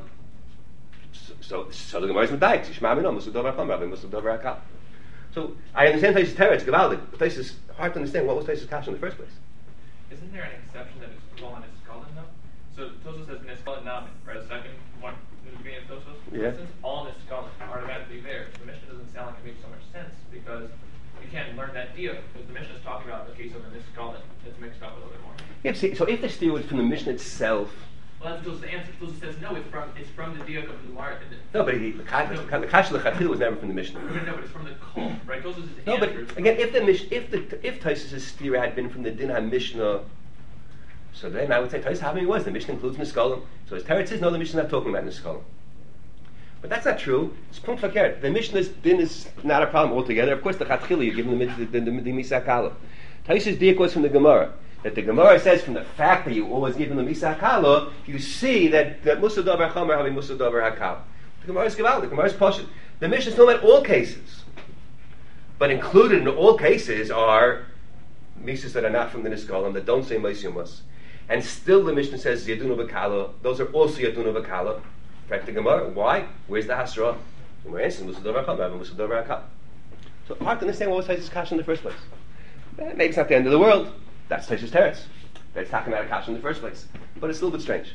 So the Gemara is Medayik. Shema Minom Musu Dover Chom Rabbi Musu Dover Hakal. So I understand Taisus Teretz Gavaldik, but Taisus is hard to understand what was Taisus Kasha in the first place. Isn't there an exception that is Kol and Niskalan though? So Tosos says Niskalan Namin, right? The second one in the beginning of Tosos. Yeah. Since all Niskalan are automatically there, the Mishnah doesn't sound like it makes so much sense because you can't learn that deal because the Mishnah is talking about the case of a Niskalan that's mixed up a little bit more. Yeah, see, so if the steer was from the Mishnah itself. Well, that's the answer. Tosos says no, it's from the diak of the Gemara. No, but the Kasha L'Chachil was never from the Mishnah. No, but it's from the Kol, right? Tosos is No, but again, if Taisus' steer had been from the Din HaMishnah, so then I would say Taisus Havim was. The Mishnah includes Niskalim. So as Teretz says, no, the Mishnah is not talking about Niskalim. But that's not true. It's Punkt Fakir. The Mishnah's Din is not a problem altogether. Of course, the Chatchili, you give them the Misakala. Taisus' diak was from the Gemara. That the Gemara says from the fact that you always give them the Misakala, you see that Musa Dover Chomer having Musa Dover Hakal. The Gemara is Geval, the Gemara is Poshut. The Mishnah is talking about all cases. But included in all cases are Misas that are not from the Niskalim, that don't say Mos Yumas. And still the Mishnah says Yadunu B'Kala. Those are also Yadunu B'Kala. Correct the Gemara. Why? Where's the Hasra? The Gemara answers Musa Dover Chomer having Musa Dover Hakal. So hard to understand what was Taisus Kasha in the first place. Maybe it's not the end of the world. That's Taisus Teretz. That's talking about a kasha in the first place. But it's a little bit strange.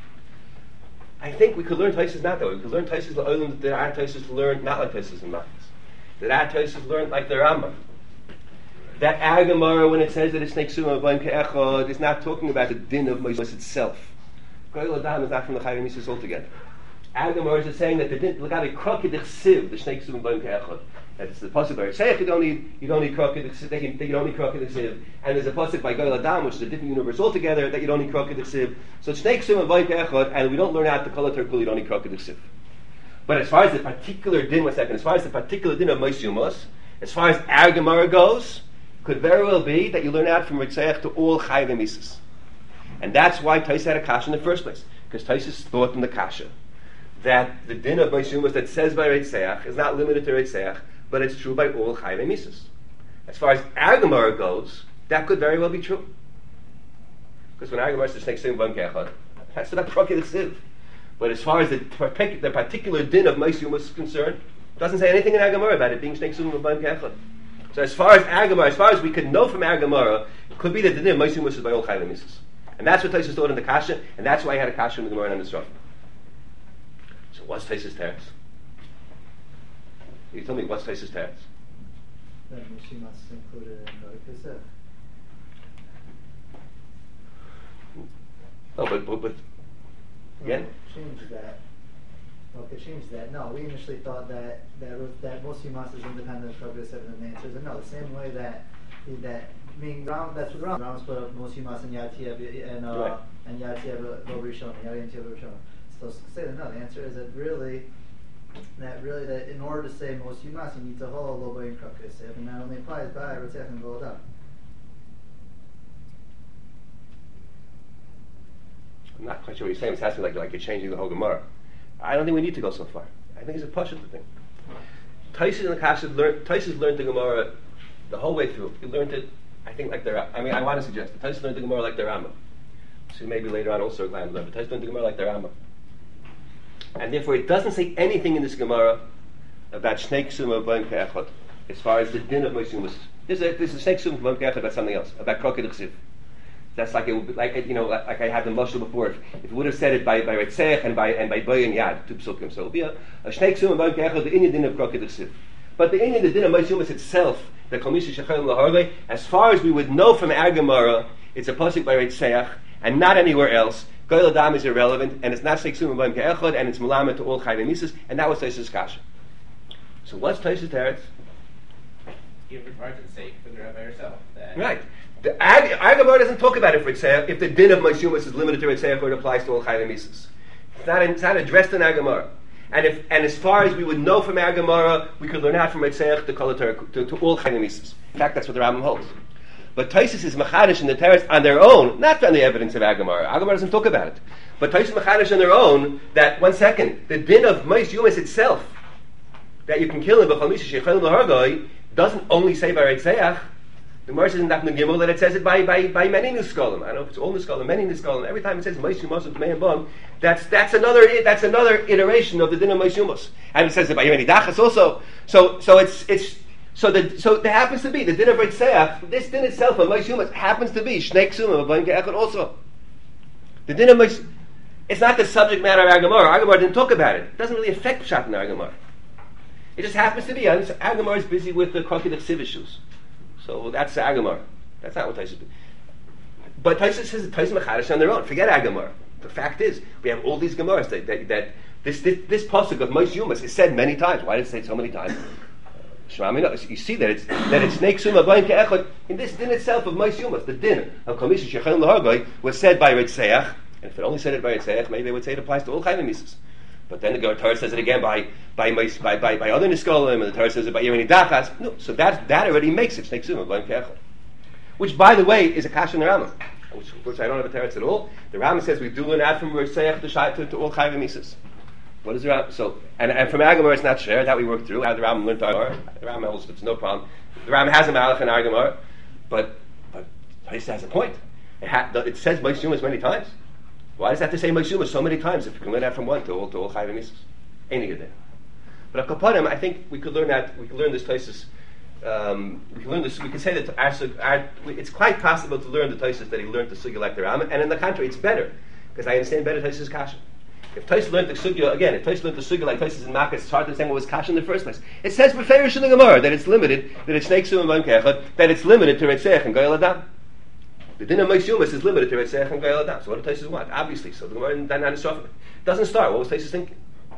I think we could learn Taisus not that way. We could learn Taisus L'Olam, that our Taisus to learn not like Taisus and Machas. That our Taisus learn like the Rambam. That our Gemara, when it says that it's Neiksuma B'Laim Ke'echad, is not talking about the din of Moshe itself. Goyal Adam is not from the Chayvim Mitzvahs altogether. Our Gemara is saying that the din, look at the Krokid Chsiv, the Neiksuma B'Laim Ke'echad. That's the pasuk by Ritzeach. You don't need krokid chsiv, and there's a pasuk by Goyal Adam, which is a different universe altogether, that you don't need krokid chsiv. So it's shnei ksum and vayim ke'echad, and we don't learn out the kol terkul. You don't need krokid chsiv. But as far as the particular din, as far as the particular din of Mos Yumas, as far as our Gemara goes, could very well be that you learn out from Ritzeach to all chayvim mises, and that's why Taisus had a kasha in the first place, because Taisus thought in the kasha that the din of Mos Yumas that says by Ritzeach is not limited to Ritzeach, but it's true by all chayvim mises. As far as our Gemara goes, that could very well be true. Because when our Gemara says Shnei Ksuvim B'Laim Ke'echad, that's not Krokid Chsiv. But as far as the particular din of Mos Yumas is concerned, it doesn't say anything in our Gemara about it being Shnei Ksuvim B'Laim Ke'echad. So as far as our Gemara, as far as we could know from our Gemara, it could be that the din of Mos Yumas is by all chayvim mises. And that's what Taisus thought in the kasha, and that's why he had a kasha in the Gemara and the Nisraf. So what's Taisus Teretz? You tell me, what's Taisus Teretz? Then she must include it in the Kesef. Oh, but again? Change that. Okay, change that. No, we initially thought that Mos Yumas is independent of Kesef, and the answer is no. The same way that meaning that's what Ram split up Mos Yumas and Yad Tiev and Yad Tiev Lo Rishon, Yad Tiev Lo Rishon. So say that no. The answer is that really that in order to say Mos Yumas, you need to hold Lo B'Laim Kesef, and that only applies by Ritzeach and Goyal Adam. I'm not quite sure what you're saying. It's asking like you're changing the whole Gemara. I don't think we need to go so far. I think it's a pashut thing. Taisus and the Kasha Taisus learned the Gemara the whole way through. He learned it, I think, like their. I mean, I want to suggest that Taisus learned the Gemara like their Rambam. So maybe later on also Glam learned, but Taisus learned the Gemara like their Rambam. And therefore, it doesn't say anything in this Gemara about Shnei Ksuvim B'Laim Ke'echad as far as the din of Mos Yumas. There's a Shnei Ksuvim B'Laim Ke'echad about something else, about Krokid Chsiv. That's like it would be, like I had the mashal before. If it would have said it by Ritzeach and by Boy and Yad, two psukim, so it would be a Shnei Ksuvim B'Laim Ke'echad, the Inyan din of Krokid Chsiv. But the Inyan, the din of Mos Yumas itself, the Kol Misha Shechalim Laharle, as far as we would know from our Gemara, it's a pasuk by Ritzeach and not anywhere else. Goyal Adam is irrelevant, and it's not Shnei Ksuvim B'Laim Ke'echad, and it's Melamed to all chayvim mises, and that was Taisus Kasha. So what's Taisus Teretz? You refer to the sake for the Rabbi yourself. Right. The our Gemara doesn't talk about it for Ritzeach if the din of Mos Yumas is limited to Ritzeach or it applies to all chayvim mises. It's not addressed in our Gemara. And as far as we would know from our Gemara, we could learn out from Ritzeach to all chayvim mises. In fact, that's what the Rambam holds. But Taisus is machadish in the Teretz on their own, not on the evidence of our Gemara. Our Gemara doesn't talk about it. But Taisus machadish on their own that, one second, the din of Mos Yumas itself, that you can kill him, doesn't only say by Reitzeach. The Gemara says in Daf Gimel that it says it by many Niskolim. I don't know if it's all Niskolim, many Niskolim. Every time it says Moshe Yumos Mei and Bam, that's another iteration of the din of Moshe Yumos. And it says it by Yemeni Dachas also. So there happens to be the din of Reitzeach. This din itself of Moshe Yumos happens to be Shnei Ksumim of Bam Ke'echad also. The din of Moshe. It's not the subject matter of Agamar. Agamar didn't talk about it. It doesn't really affect Pshat in Agamar. It just happens to be. Agamar is busy with the Kroki Dechsiv issues. So that's the Agamar. That's not what Taisus do. But Taisus says Taisus Mechadish on their own. Forget Agamar. The fact is, we have all these Gemaras that this pasuk of Moshe Yumos is said many times. Why did it say it so many times? You see that it's Shnei Ksumim Abayim Ke'echad. In this din itself of Moshe Yumos, the din of Komish Shechan L'Hargoi was said by Reitzeach. And if it only said it by Reitzeach, maybe they would say it applies to all Chayvim Mises. But then the Torah says it again by other Niskolim, and the Torah says it by Yemeni Dachas. No, so that already makes it Shnei Ksumim Abayim Ke'echad. Which, by the way, is a kasha in the Rambam, which I don't have a teretz at all. The Rambam says we do learn out from Reitzeach to all Chayvim Mises. What is the Rambam? So, and from Agamar it's not shared, that we worked through, how the Rambam learned Agamar. The Rambam holds it's no problem. The Rambam has a Malach in Agamar, but Taisus has a point. It says Moshe Yumos many times. Why does that have to say Moshe Yumos so many times if you can learn that from one to all Chayvim Mises? Ain't a good thing. But Akapanim, I think we could learn that. We could learn this Taisus. We can learn this. We can say that it's quite possible to learn the Taisus that he learned the Sugya like the Rambam, and in the contrary, it's better because I understand better Taisus kasha. If Taisus learned the Sugya again, if Taisus learned the Sugya like Taisus in Makkah, it's hard to understand what was kasha in the first place. It says b'feirish in the Gemara that it's limited, that it's Shnei Ksumim Abayim Ke'echad, that it's limited to Reitzeach and Goyal Adam. The din of Moshe Yumos is limited to Reitzeach and Goyal Adam. So what do Taisus want? Obviously, so the Gemara in Dan Hanisrofim doesn't start. What was Taisus thinking?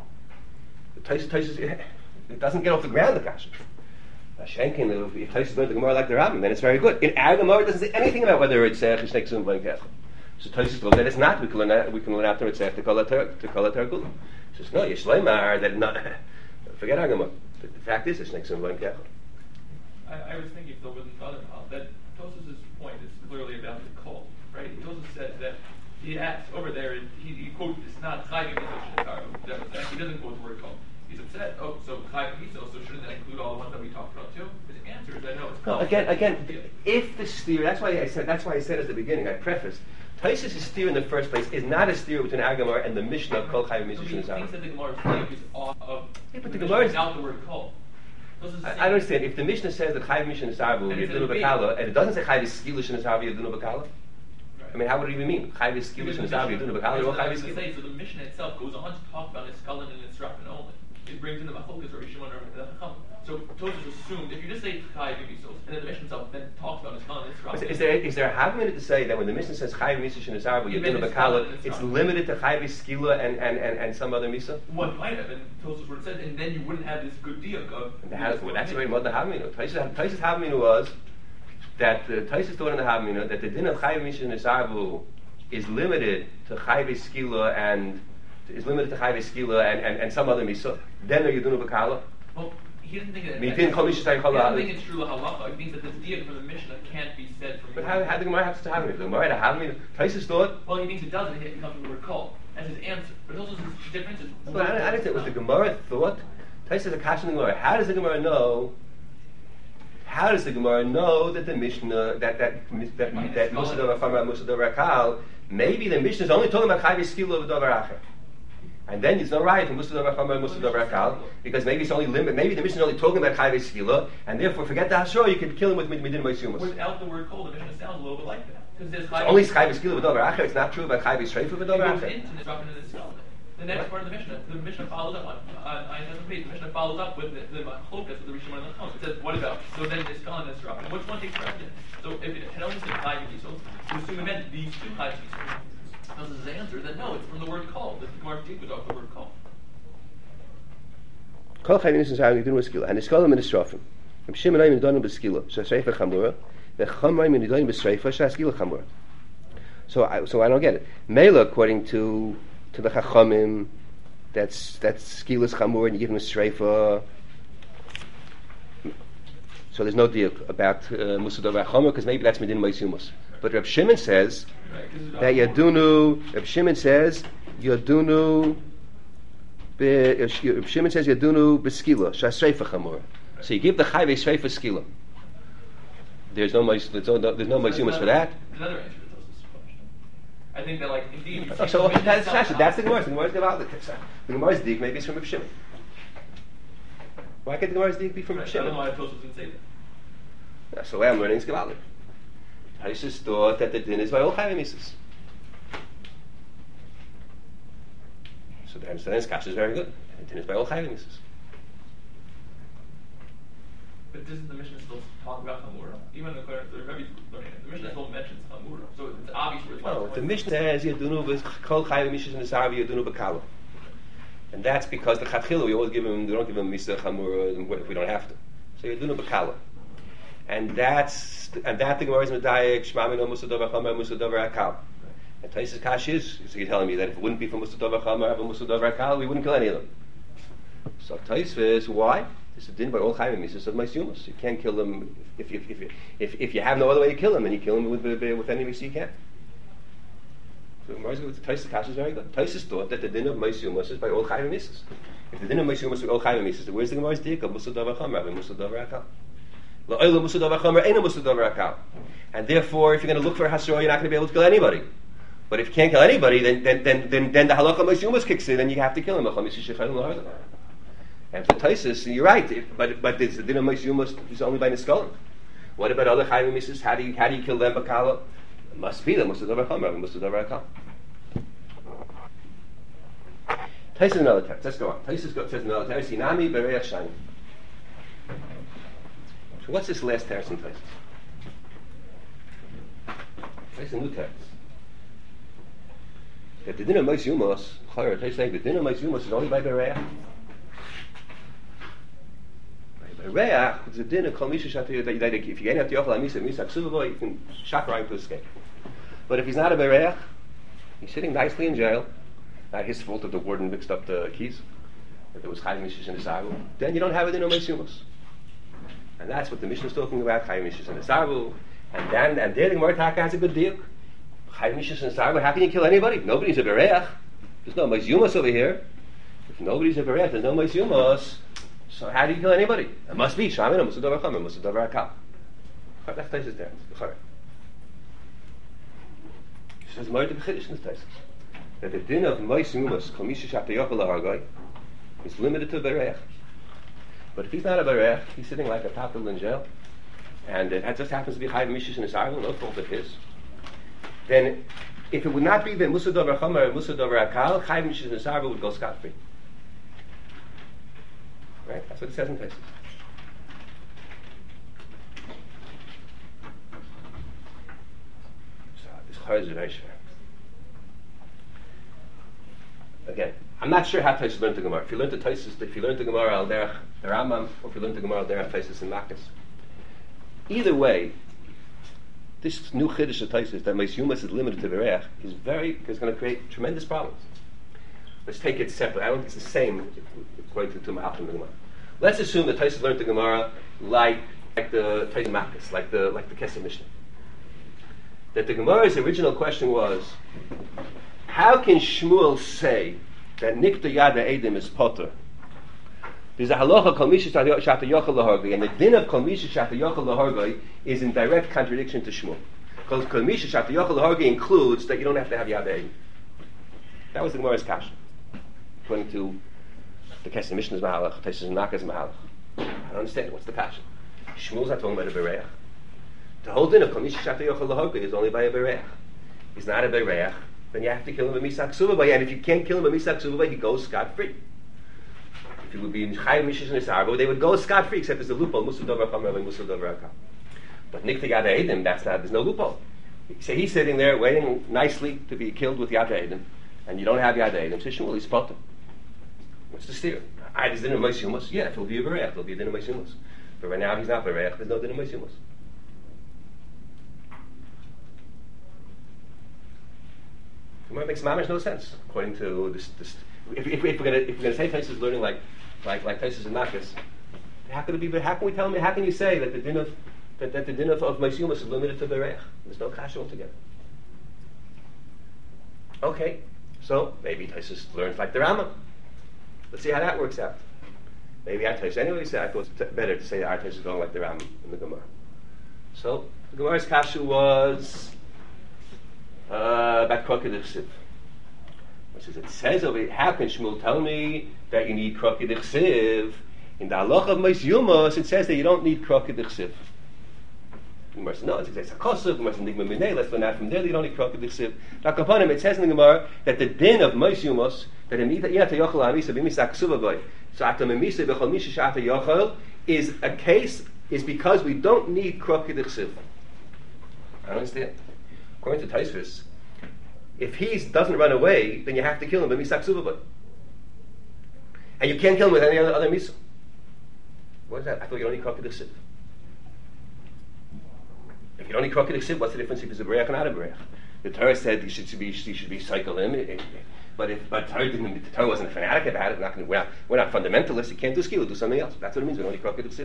Taisus, it doesn't get off the ground. The kasha. Shenkin, if Taisus learned the Gemara like the Rambam, then it's very good. In our Gemara, it doesn't say anything about whether Reitzeach is Shnei Ksumim Abayim Ke'echad. So Taisus told that it's not. We can learn after Reitzeach to call it Tergula. He says no, Yishleimar that not. Forget our Gemara. The fact is, it's Shnei Ksumim Abayim Ke'echad. I was thinking if there wasn't another how that Tosus' point is clearly about the call, right? Tosus says that he asks over there, he quotes, it's not Chayvim Miso. He doesn't quote the word call. He's upset. Oh, so Chayvim Miso, so shouldn't that include all the ones that we talked about too? His answer is that no, it's call. No, again, if the steer, that's why I said at the beginning, I prefaced, Taisus' steer in the first place is not a steer between Agamar and the Mishnah of Kol Chayvim Miso. He thinks that the Gemara is off of but the Gemara is without the word call. I don't understand. If the Mishnah says that Chayv Mishnah Nisarvu Yadunu Bakala, and it doesn't say Chayv Skilish Nisarvu Yadunu Bakala, I mean, how would it even mean? Chayv Skilish Nisarvu Yadunu Bakala, or Chayv Skilish? So the Mishnah itself goes on to talk about Niskalin and Nisrafin only. It brings in the Machlokas or Yishimon or the Chacham. So Tosus assumed if you just say Chayv Misos, and then the Mishnah itself then talks about Niskalin and Nisrafin. Is there a half minute to say that when the Mishnah says Chayv Mishnah Nisarvu Yadunu Bakala, it's limited to Chayv Skila and some other Misa? One might have, and Tosus would have said, and then you wouldn't have this good deal of. That's very much the Havminu. Taisus Havminu was that Taisus taught in the Havminu that the din of Chayv Mishnah Nisarvu is limited to Chayv Skila and some other Misa. Then are you doing Bakala? Well, he doesn't think that. He doesn't think it's true halacha. It means that this diak from the Mishnah can't be said from. But how the Gemara has to have me? The Gemara to have me. Taisus thought. Well, he thinks it doesn't. It comes from the word call as his answer. But also his difference is. But I don't think it was the Gemara thought. Taisus is a kasha in the Gemara. How does the Gemara know? How does the Gemara know that the Mishnah that Musadah V'Chamra Musadah V'Rakal? Maybe the Mishnah is only talking about Chayv Skila V'Davar Acher. And then it's no right from Musadah V'Chamra and Musadah V'Rakal, because maybe it's only limit. Maybe the Mishnah is only talking about Chayv Skila, and therefore forget the Hashor. You could kill him with Midin Moshe Yumos. Without the word call, the Mishnah sounds a little bit like that. Because there's only Chayv Skila V'Davar Acher. It's not true about Chayv Shreifa V'Davar Acher. The next part of the Mishnah follows up on the Mishnah follows up with the Machlokas with the Rishon and the Chum. It says, what about? So then it's Kal and Nisraf. Which one takes precedence? So if it had only said Chayv Yisrael, to assume it meant these two Chayv Yisrael. This is the answer. Then no, it's from the word call. The Gemara deep with off the word call. Kol Chayv Yisrael is doing skila, and Niskalim and Nisrafim. Reb Shimon Ayim Nidanim b'skila, shasreifa chamura, v'cham Ayim Nidanim b'sreifa, shaskila chamura. So I don't get it. Mela, according to the Chachamim, that's skilas chamur, and you give him a streifa. So there's no deal about Musadah V'Chamur, because maybe that's Medin Moshe Yumos. But Reb Shimon says that Yadunu. Reb Shimon says Yadunu Shimon says Yadunu b'skila shasreifa chamura. So you give the chayve shreifa skila. There's no ma'isumas for that. Another answer to Tosfos' question. I think that, like, indeed. So that's the Gemara's. The Gemara's about it. The Gemara's dig maybe is from Reb Shimon. Why can't the Gemara's dig be from Reb Shimon? I don't know why Tosfos didn't say that. That's the way I'm learning Gevaldik. Taisus thought that the din is by all chayve mises. So the his kasha is very good. The din is by all chayve mises. But doesn't the Mishnah still talk about Hamura? Even the Rebbe learning it, the Mishnah still mentions Hamura. So it's obvious where it's No, the Mishnah says Yadunu kol chayve mises in the Sarvi Yadunu b'kala. And that's because the Chatchila, we don't give him Misa Chamura if we don't have to. So Yadunu b'kala. And that the Gemara is Medayek, Shmamino Musadover Chamer, Musadover Akal. And Taisus Kash is, so you're telling me that if it wouldn't be for Musadover Chamer, have a Musadover Akal, we wouldn't kill any of them. So Taisus, why? This is din by all chayvim mises of Maisumas. You can't kill them if you have no other way to kill them, and you kill them with any mitzvah you can. So Taisus Kash is very good. Taisus thought that the din of Maisumas is by all chayvim mises. If the din of Maisumas is by all chayvim mises, where's the Gemara's dik of Musadover Chamer, have a Musadover Akal? And therefore, if you're going to look for a hasra, you're not going to be able to kill anybody. But if you can't kill anybody, then the halakha Maisumas kicks in, and you have to kill him. And for Taisus, you're right. But the din of Maisumas is only by Niskolim. What about other chayvim mises? How do you kill them? Bakala? It must be the Musadover Chamer, Musadover Akal. Taisus another text. Let's go on. Taisus says another text. Hinami bereach shani. So what's this last text in Taisus? It's a new text. That the din of Maisumas, Taisus saying the din of Maisumas is only by bereach. Bereach is a din of Kol Misha Shatu. If you get out the Yochel Amisa Misa Ksuvavo, you can shakra him to escape. But if he's not a bereach, he's sitting nicely in jail. Not his fault if the warden mixed up the keys. If there was chayv mishis in the sagu, then you don't have a din of Maisumas. And that's what the Mishnah is talking about, chayv mishis in the sagu. And there the Gemara Taka has a good deal. Chayv mishis in the sagu, how can you kill anybody? Nobody's a bereach. There's no Maisumas over here. If nobody's a bereach, there's no Maisumas. So how do you kill anybody? It must be Shamina Musadover Chamer, Musadover Akal. That's Taisus there. She says more to the Chiddush in the Taisus that the din of Maisumas Kol Misha Shata Yochel Lahargoi is limited to bereach. But if he's not a bereach, he's sitting like a tatel in jail, and it just happens to be chayv mishis in his argo, no fault of his. Then, if it would not be the Musadover Chamer and Musadover Akal, chayv mishis in his argo would go scot free. Right? That's what it says in Taisus. So this chayv is very sure. Again, I'm not sure how Taisus learned the Gemara. If you learned the Gemara al derech the Rambam, or if you learned the Gemara al derech Taisus and Makkas, either way, this new chiddush of Taisus that Maisumas is limited to bereach is going to create tremendous problems. Let's take it separate. I don't think it's the same according to Mahalchim in the Gemara. Let's assume that Taisus learned the Gemara like the Taisus Makkas, like the Kesef Mishnah. That the Gemara's original question was, how can Shmuel say that Nikta Yada Edim is Potter? There's a halacha Kol Misha Shata Yochel Lahargoi, and the din of Kol Misha Shata Yochel Lahargoi is in direct contradiction to Shmuel. Because Kol Misha Shata Yochel Lahargoi includes that you don't have to have Yada Edim. That was the Gemara's kasha, according to the Kesef Mishnah's Mahalach, Taisus and Makkas Mahalach. I don't understand. What's the kasha? Shmuel's not talking about a bereach. The whole din of Kol Misha Shata Yochel Lahargoi is only by a bereach. He's not a bereach, then you have to kill him a misak suvavay, and if you can't kill him a misak suvavay, he goes scot-free. If it would be chayv mishis in his argo, they would go scot-free, except there's a loophole, Musadover Chamer and Musadover Akal. But Nikta Yada Edim, there's no loophole. So he's sitting there waiting nicely to be killed with Yada Edim, and you don't have Yada Edim, so Shmuel, he's potter. What's the steer? There's din of Maisumas. Yeah, if he'll be a bereach, there'll be a din of Maisumas. But right now he's not bereach, there's no din of Maisumas. It makes mamish no sense according to this. If we're going to say Taisus is learning like Taisus and Makkas, how can it be? How can we tell him? How can you say that the din of Maisumas is limited to bereich? There's no kasha altogether. Okay, so maybe Taisus learns like the Rambam. Let's see how that works out. Maybe our Taisus. Anyway, I thought it's better to say that our Taisus is going like the Rambam in the Gemara. So the Gemara's kasha was about Krokid Chsiv. It says over here, how can Shmuel tell me that you need Krokid Chsiv? In the Halacha of Mos Yumos, it says that you don't need Krokid Chsiv. The Gemara says, no, it says Hakosov, the Gemara says Nigma Minei, let's learn that from there, you don't need Krokid Chsiv. Now, upon him, it says in the Gemara that the din of Mos Yumos, that is a case, is because we don't need Krokid Chsiv. I don't understand. According to Taisvis, if he doesn't run away, then you have to kill him b'misak suvaboy. And you can't kill him with any other misa. What is that? I thought you only krokid chsiv. If you don't need krokid chsiv, what's the difference if he's a bereach and not a bereach? The Torah said you should be cycle him. But the Torah wasn't a fanatic about it. We're not fundamentalists. You can't do skila, do something else. That's what it means. We don't need krokid chsiv.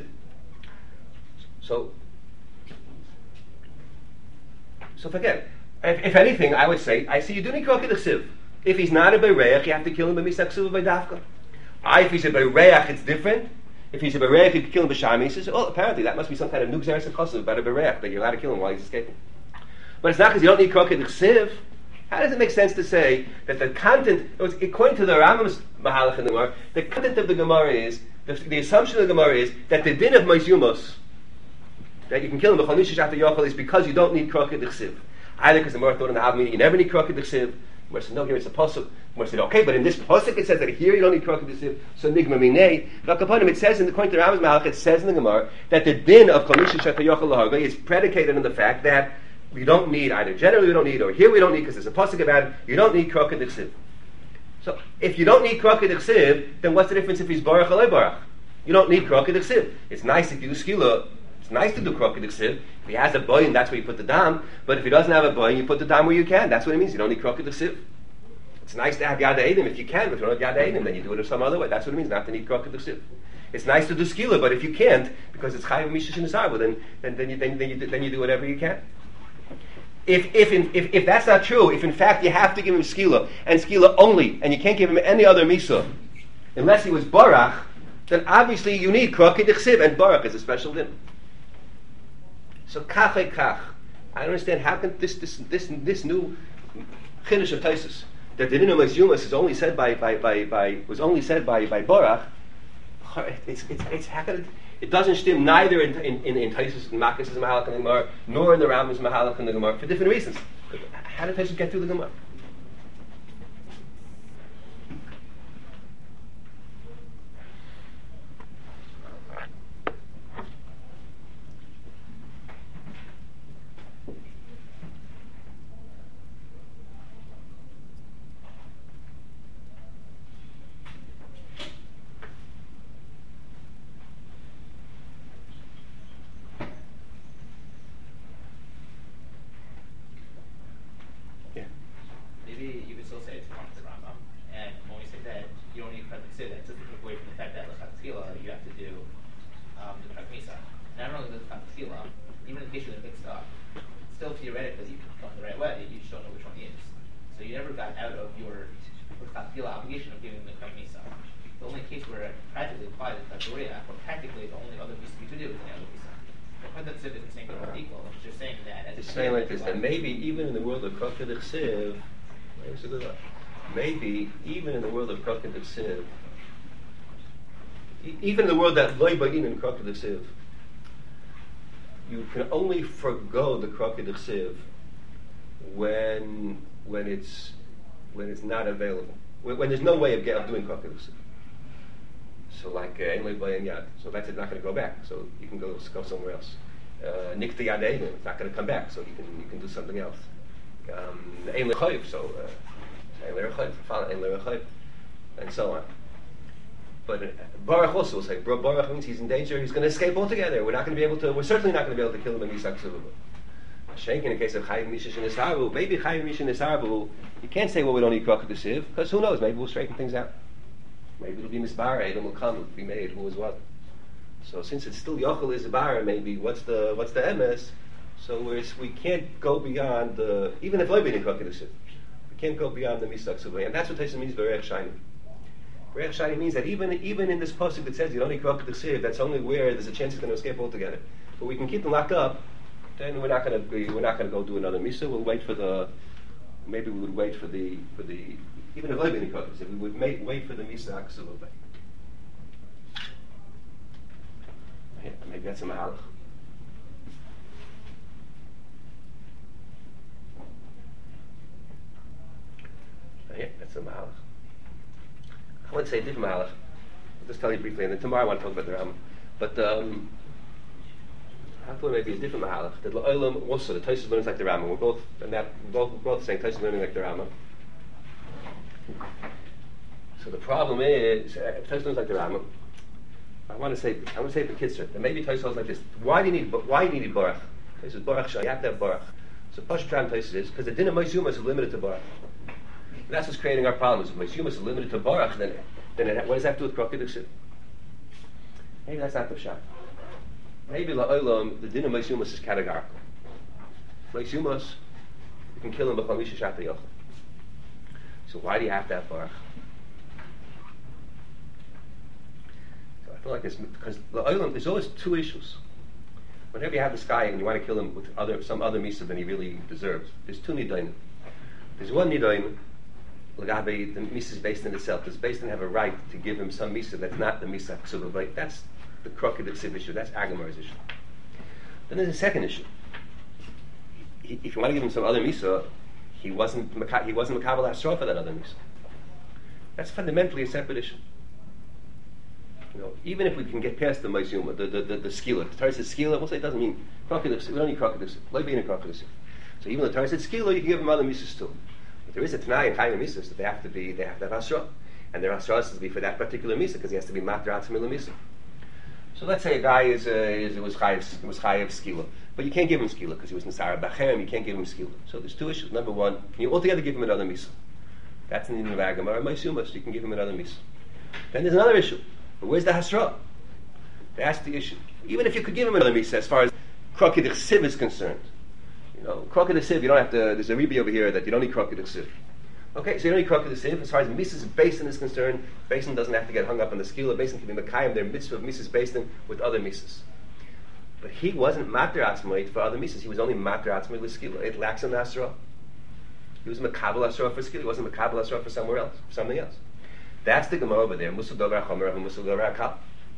So forget. If anything, I would say, I see you do need krokid chsiv. If he's not a bereach, you have to kill him b'misak suva b'dafka. If he's a bereach, it's different. If he's a bereach, you can kill him b'sham. He says, well, apparently that must be some kind of nugzeres hakosav about a bereach, that you're allowed to kill him while he's escaping. But it's not because you don't need krokid chsiv. How does it make sense to say that the content, according to the Rambam's Mahalach in the Gemara, the content of the Gemara is, the assumption of the Gemara is that the din of Mos Yumos, that you can kill him b'chol mishish after yochel, is because you don't need krokid chsiv. Either because the Gemara thought in the Avamina you never need krokid chsiv. Gemara said, no, here it's a pasuk. Gemara said, okay, but in this pasuk it says that here you don't need krokid chsiv. So nigma minei. V'akaponim, it says, according to the Rambam's Mahalach, it says in the Gemara that the din of kol mishish after yochel laharga is predicated on the fact that we don't need, either generally we don't need, or here we don't need, because there's a pasuk about it, you don't need krokid chsiv. So, if you don't need krokid chsiv, then what's the difference if he's barach or barach? You don't need krokid chsiv. It's nice if you do skila, it's nice to do krokid chsiv. If he has a boyin, that's where you put the dam, but if he doesn't have a boyin, you put the dam where you can. That's what it means, you don't need krokid chsiv. It's nice to have yad ha'edim if you can, but if you don't have yad ha'edim, then you do it some other way. That's what it means, not to need krokid chsiv. It's nice to do skila, but if you can't, because it's chayiv mishish and zarba, then you do whatever you can. If that's not true, if in fact you have to give him skila, and skila only, and you can't give him any other misa, unless he was barach, then obviously you need krokid chsiv, and barach is a special din. So kach kach. I don't understand how can this new chiddush of Taisus that the din of Mos Yumos is only said by barach. It's how can it doesn't stem neither in Taisus and Makkas' Mahalach in the Gemara, nor in the Rambam's Mahalach in the Gemara, for different reasons. How did Taisus get through the Gemara? Maybe even in the world of krokid chsiv, even in the world that loy ba'in in krokid chsiv, you can only forgo the krokid chsiv when it's not available, when there's no way of doing krokid chsiv. So like ein loy ba'in yad, so that's not going to go back. So you can go somewhere else. Nikta yad einim, it's not going to come back, so you can do something else. Ein lechayiv, so ein lechayiv, and so on. But Baruch also will say, Baruch means he's in danger, he's going to escape altogether. We're certainly not going to be able to kill him in Yisak Suvabu. Shenk in the case of Chayiv Mishish and Nisarbu, maybe Chayiv Mishish and Nisarbu, you can't say, well, we don't need Krokid Chsiv, because who knows, maybe we'll straighten things out. Maybe it'll be Misbar, Adam will come, it'll be made, who is what. So since it's still Yochel is a bar, maybe what's the emes? So we can't go beyond the, even if Leibin in Krokid Chsiv, we can't go beyond the Misak Suvabu, and that's what Taisa means Berech Shainim. Berech Shani means that even in this pasuk that says you don't equal the sieve, that's only where there's a chance he's going to escape altogether. But we can keep them locked up. Then we're not going to go do another misa. We'll wait for the. Maybe we would wait for the even if Leibin Kodesh, if we would wait for the misa Aksulah. Maybe that's a mahalach. Yeah, that's a mahalach. I wouldn't say a different mahalach. I'll just tell you briefly, and then tomorrow I want to talk about the Rambam. But I thought maybe a different mahalach. That La'olam also, the Tosfos learns like the Rambam. We're both saying Tosfos learning like the Rambam. So the problem is, Tosfos learns like the Rambam. I want to say it for Kitzur. That maybe Tosfos like this. Why do you need Baruch? Tosfos Baruch Shah. You have to have Baruch. So Pashut Ram Tosfos is because the din of Mos Yuma is limited to Baruch. And that's what's creating our problems. If Mos Yuma is limited to Baruch, then what does that have to do with Krokid Uksud? Maybe that's not the shot. Maybe La'olam, the din of Mos Yuma is categorical. Mos Yuma, you can kill him b'chol misha shat yochel. So why do you have to have Baruch? So I feel like this because La'olam, there's always two issues. Whenever you have this guy and you want to kill him with some other misa than he really deserves, there's two nidaim. There's one nidaim. L'gabe, the misa is based in itself. Does based on have a right to give him some misa that's not the misa k'suba? That's the Krokid Uksud issue. That's Agamar's issue. Then there's a second issue. If you want to give him some other misa, he wasn't makabel hasra for that other misa. That's fundamentally a separate issue. You know, even if we can get past the Mos Yuma, the skila, the Torah says skila, we'll say it doesn't mean Krokid Uksud. We don't need Krokid Uksud. Lo being a Krokid Uksud. So even though the Torah said skila, you can give him other misas too. But there is a Tanai in Chaim Misas that they have to have hasra, and their hasra has to be for that particular misa because he has to be matar atzmi l'misa. So let's say a guy was chayav skila, but you can't give him skila because he was nisara b'cherem. You can't give him skila. So there's two issues. Number one, can you altogether give him another misa? That's in the Nivagam or Mos Yuma, so you can give him another misa. Then there's another issue. But where's the hasra? That's the issue. Even if you could give him another misa, as far as Krokid Uksud is concerned, you know, Krokid Uksud, you don't have to. There's a ribi over here that you don't need Krokid Uksud. Okay, so you don't need Krokid Uksud. As far as Mises Basin is concerned, Basin doesn't have to get hung up on the skila. Basin can be Mekayim, their mitzvah of Mises Basin with other Mises. But he wasn't Matar Atzmait for other Mises. He was only Matar Atzmait with skila. It lacks on the Asra. He was Makabel Asra for skila. He wasn't Makabel Asra for somewhere else, for something else. That's the Gemara over there. Musul Dover HaChomer and Musul Dover HaKal.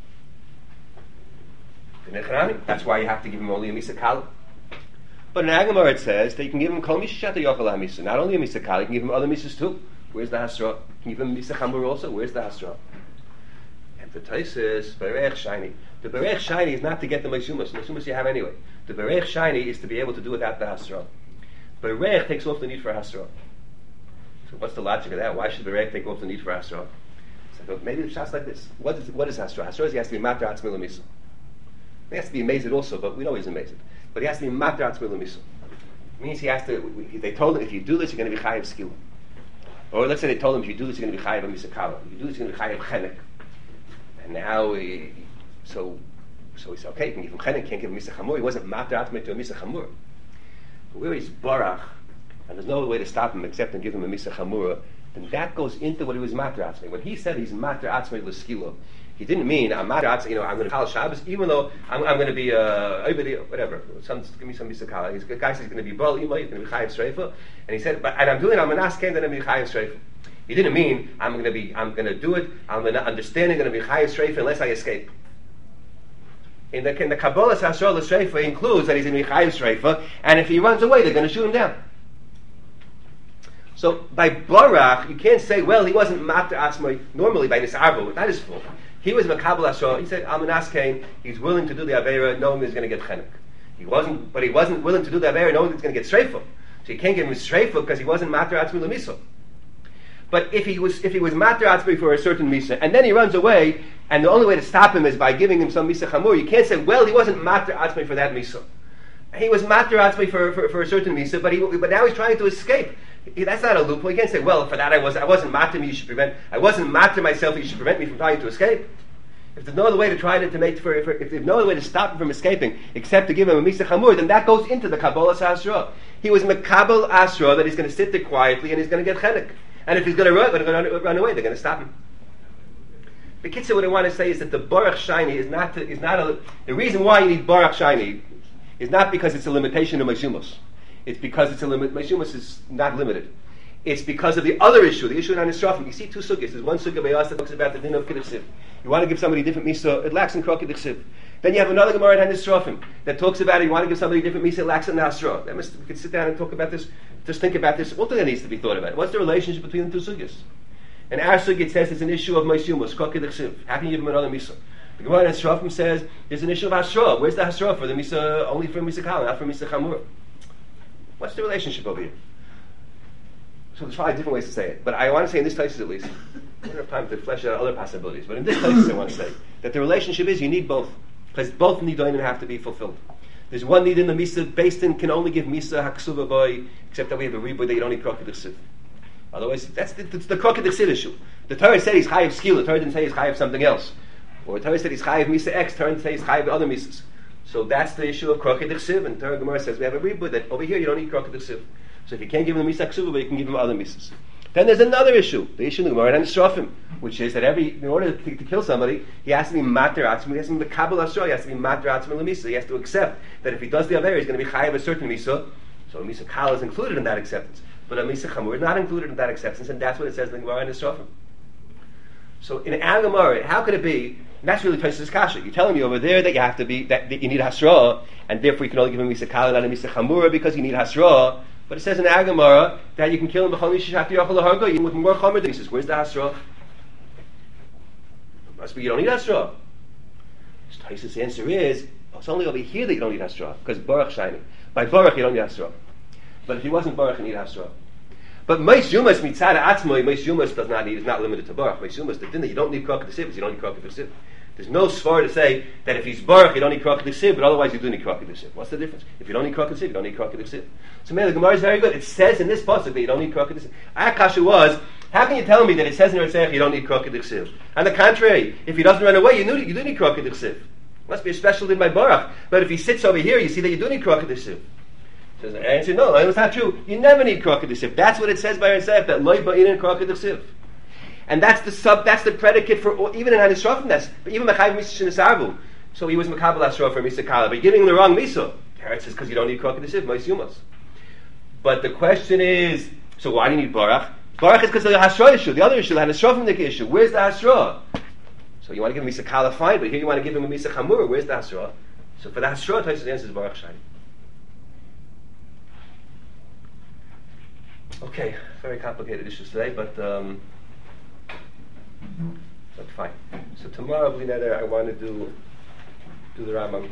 That's why you have to give him only a Misa Kal. But in Agamar it says that you can give him Kol Misha Shata Yochel HaMisa. Not only a Misa Kal, you can give him other Misas too. Where's the Hasra? Can you give him Misa Chamur also? Where's the Hasra? And the Taisis, Berech Shiny. The Berech Shiny is not to get the Mos Yuma. Mos Yuma you have anyway. The Berech Shiny is to be able to do without the Hasra. Berech takes off the need for Hasra. So what's the logic of that? Why should Berech take off the need for Hasra? So maybe the shot's like this. What is Hasra? Hasra is he has to be Matar Atzmi L'Misa. He has to be amazed also, but we know he's amazed. But he has to be Matar Atzmi L'Misa. Means he has to. They told him if you do this, you're going to be chayav skila. Or let's say they told him if you do this, you're going to be chayav Misa Kala. If you do this, you're going to be chayav chenek. And now, so he said, okay, you can give him chenek, can't give him Misa Chamur. He wasn't Matar Atzmi to a Misa Chamur. But where he's barach, and there's no way to stop him except to give him a Misa Chamura, then that goes into what he was Matar Atzmi. When he said he's Matar Atzmi L'Skila, he didn't mean I'm Matar Atzmi, I'm going to call Shabbos, even though I'm going to be whatever. Give me some Misa Kala. The guy says he's going to be Bal Ima, he's going to be Chayav Sreifa, and he said, and I'm doing it, I'm an Asken, then I'm going to be Chayav Sreifa. He didn't mean I'm going to do it, I'm going to understand it, going to be Chayav Sreifa unless I escape. In the Kabbalah Hasra L'Sreifa includes that he's going to be Chayav Sreifa, and if he runs away, they're going to shoot him down. So by Barach, you can't say, well, he wasn't Matar Atzmai normally by Nisarbo. That is full. He was Makabel Asra. He said, I'm an Askein. He's willing to do the Aveira, knowing he's going to get Chenek. He wasn't willing to do the Aveira, knowing he's going to get Sreifa. So you can't give him Sreifa because he wasn't Matar Atzmai L'Misa. But if he was Matar Atzmai for a certain Misa, and then he runs away, and the only way to stop him is by giving him some Misa Chamur, you can't say, well, he wasn't Matar Atzmai for that Misa. He was Matar Atzmai for a certain Misa, but now he's trying to escape. That's not a loophole. You can't say, well, for that I wasn't matter me, you should prevent. I wasn't matter myself, you should prevent me from trying to escape. If there's no other way to try to make if there's no other way to stop him from escaping except to give him a Misa Chamur, then that goes into the Kabbalah Asra. He was Makabel Asra that he's going to sit there quietly and he's going to get Chenek. And if he's going to run away, they're going to stop him. The Kitzur, what I want to say is that the Baruch Shiny the reason why you need Baruch Shiny is not because it's a limitation of Meishumos. It's because Meishumos is not limited. It's because of the other issue, the issue of Nisrafim. You see two sugyas. There's one sugya Bayas that talks about the din of Kiddushim. You want to give somebody a different misa, it lacks in Krok Kiddushim. Then you have another Gemara in Nisrafim that talks about it. You want to give somebody a different misa, it lacks in Nasra. We could sit down and talk about this. Just think about this. What needs to be thought about? What's the relationship between the two sugyas? And our sugya says it's an issue of Meishumos, Krok Kiddushim. How can you give him another misa? The Gemara in Nisrafim says there's an issue of Hasra. Where's the Hasra for the misa? Only for misa Kal, not for misa Chamur. What's the relationship over here? So there's probably different ways to say it, but I want to say in this case at least, I don't have time to flesh out other possibilities, but in this case I want to say that the relationship is you need both, because both nidonim have to be fulfilled. There's one need in the Misa, based in can only give Misa Haksuva boy, except that we have a riboy that you don't need Krok Kiddushim. Otherwise, that's the Krok Kiddushim issue. The Torah said he's Chayiv Skila, the Torah didn't say he's Chayiv something else. Or the Torah said he's Chayiv Misa X, the Torah didn't say he's Chayiv other Misas. So that's the issue of Krok Kiddushim, and the Torah Gemara says we have a riboy that over here you don't need Krok Kiddushim. So if you can't give him the Misa Ksuba, but you can give him other Misas. Then there's another issue, the issue of the Gemara and Nisrafim, which is that in order to kill somebody, he has to be mater atzmi, he has to be Kabbalah Asra, he has to be mater atzmi l'misa. He has to accept that if he does the Aver, he's going to be chayav a certain Misa. So a Misa Kal is included in that acceptance. But a Misa Chamur is not included in that acceptance, and that's what it says in the Gemara and Nisrafim. So in our Gemara, how could it be, and that's really Tosfos Kasha, you're telling me over there that you have to be, that you need Hasra, and therefore you can only give him Misa Kal and not a Misa Chamura because you need Hasra. But it says in Agamara that you can kill him even with more chomer than he says. Where's the Hasra? Must be you don't need Hasra. Tosfos' answer is it's only over here that you don't need Hasra because Baruch shining. By Baruch you don't need Hasra. But if he wasn't Baruch, you need Hasra. But Meis Yumas mitzad atzmoi, Meis Yumas does not need. Is not limited to Baruch. Meis Yumas the din that you don't need Krok Kiddushim, you don't need Krok Kiddushim. There's no svar to say that if he's Baruch, you don't need Krok Kiddushim, but otherwise you do need Krok Kiddushim. What's the difference? If you don't need Krok Kiddushim, you don't need Krok Kiddushim. So man, the Gemara is very good. It says in this pasuk that you don't need Krok Kiddushim. Our kasha was, how can you tell me that it says in Ritzach you don't need Krok Kiddushim? On the contrary, if he doesn't run away, you do need Krok Kiddushim. Must be a special din by Baruch. But if he sits over here, you see that you do need Krok Kiddushim. So the answer, no, it's not true. You never need Krok Kiddushim. That's what it says by Ritzach, that loy ba'inin Krok Kiddushim. And that's the predicate for, even in Hanisrafim, but even Mechayiv Misa Shenisarvu. So he was Mekabel Asra for Misa Kala, but you're giving him the wrong Misa. It says because you don't need Krok Kiddushim, Meis Yumas. But the question is, so why do you need Baruch? Baruch is because of the Hasra issue, the other issue, the Hanisrafim issue. Where's the Hasra? So you want to give him Misa Kala, fine, but here you want to give him a Misa Chamura, where's the Hasra? So for the Hasra, Tosfos answers Baruch Shani. Okay, very complicated issues today, but fine. So tomorrow, I want to do the Rambam.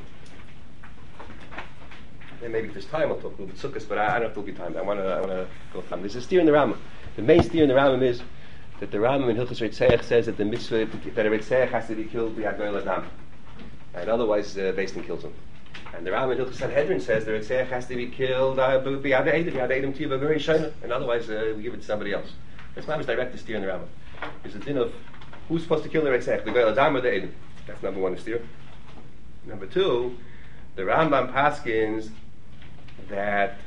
And maybe if there's time, I'll talk a little bit Sukkos, but I don't know if there'll be time. I want to go through. There's a steer in the Rambam. The main steer in the Rambam is that the Rambam in Hilchos Ritzach says that the mitzvah that a Ritzach has to be killed b'Hagoy Ladam, and otherwise Beis Din kills him. And the Rambam in Hilchos Sanhedrin says the Ritzach has to be killed b'Yad Edom Tiva B'Rei Shana, and otherwise we give it to somebody else. That's Rambam's direct steer in the Rambam. There's a din of who's supposed to kill the Ritzach, the Goy Ladam or the Edom. That's number one steer. Number two, the Rambam paskins that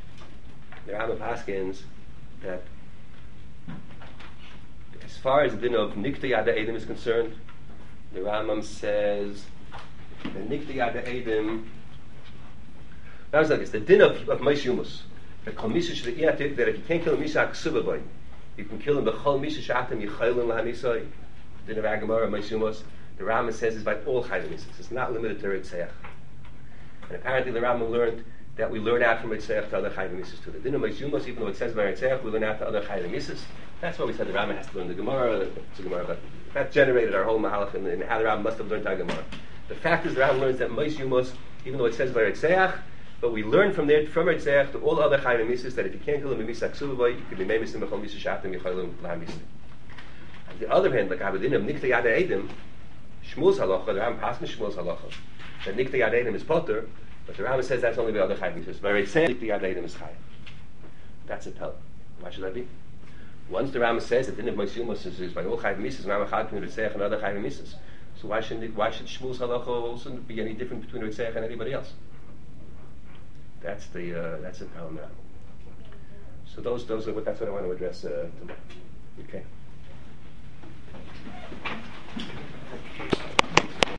as far as the din of Nikta Yada Edom is concerned, the Rambam says that Nikta Yada Edom, that was like this, the din of Meis Yumas, that if you can't kill a Misa Ksuba boy, you can kill him b'chol Misa Shatam Yichaylim Lahanisai, the din of Agamara, Meis Yumas, the Rambam says is by all Chayim Misas, it's not limited to Ritzach. And apparently the Rambam learned that we learn out from Ritzach to other Chayim Misas too. The din of Meis Yumas, even though it says by Ritzach, we learn out to other Chayim Misas. That's why we said the Rambam has to learn the Gemara. It's a Gemara, but that generated our whole Mahalach and how the Rambam must have learned the Gemara. The fact is the Rambam learns that Meis Yumas, even though it says by Ritzach, but we learn from Ritzach to all other Chayim Misas that if you can't kill him in Misa Ksuva, you could be Meimis in Bechol Misa Shatim Yichaylim Lahamisa. On the other hand, like Abedin of Nikta Yada Edom, Shmuel's halacha, the Rambam passes Shmuel's halacha, that Nikta Yada Edom is potter, but the Rambam says that's only by other Chayim Misas. By Ritzach, Nikta Yada Edom is Chayim. That's a tell. Why should that be? Once the Rambam says that the din of Meis Yumas is by all Chayim Misas, Rambam Chad can Ritzach and other Chayim Misas. So why should Shmuel's halacha also be any different between Ritzach and anybody else? That's the tell now. So that's what I want to address tomorrow. Okay.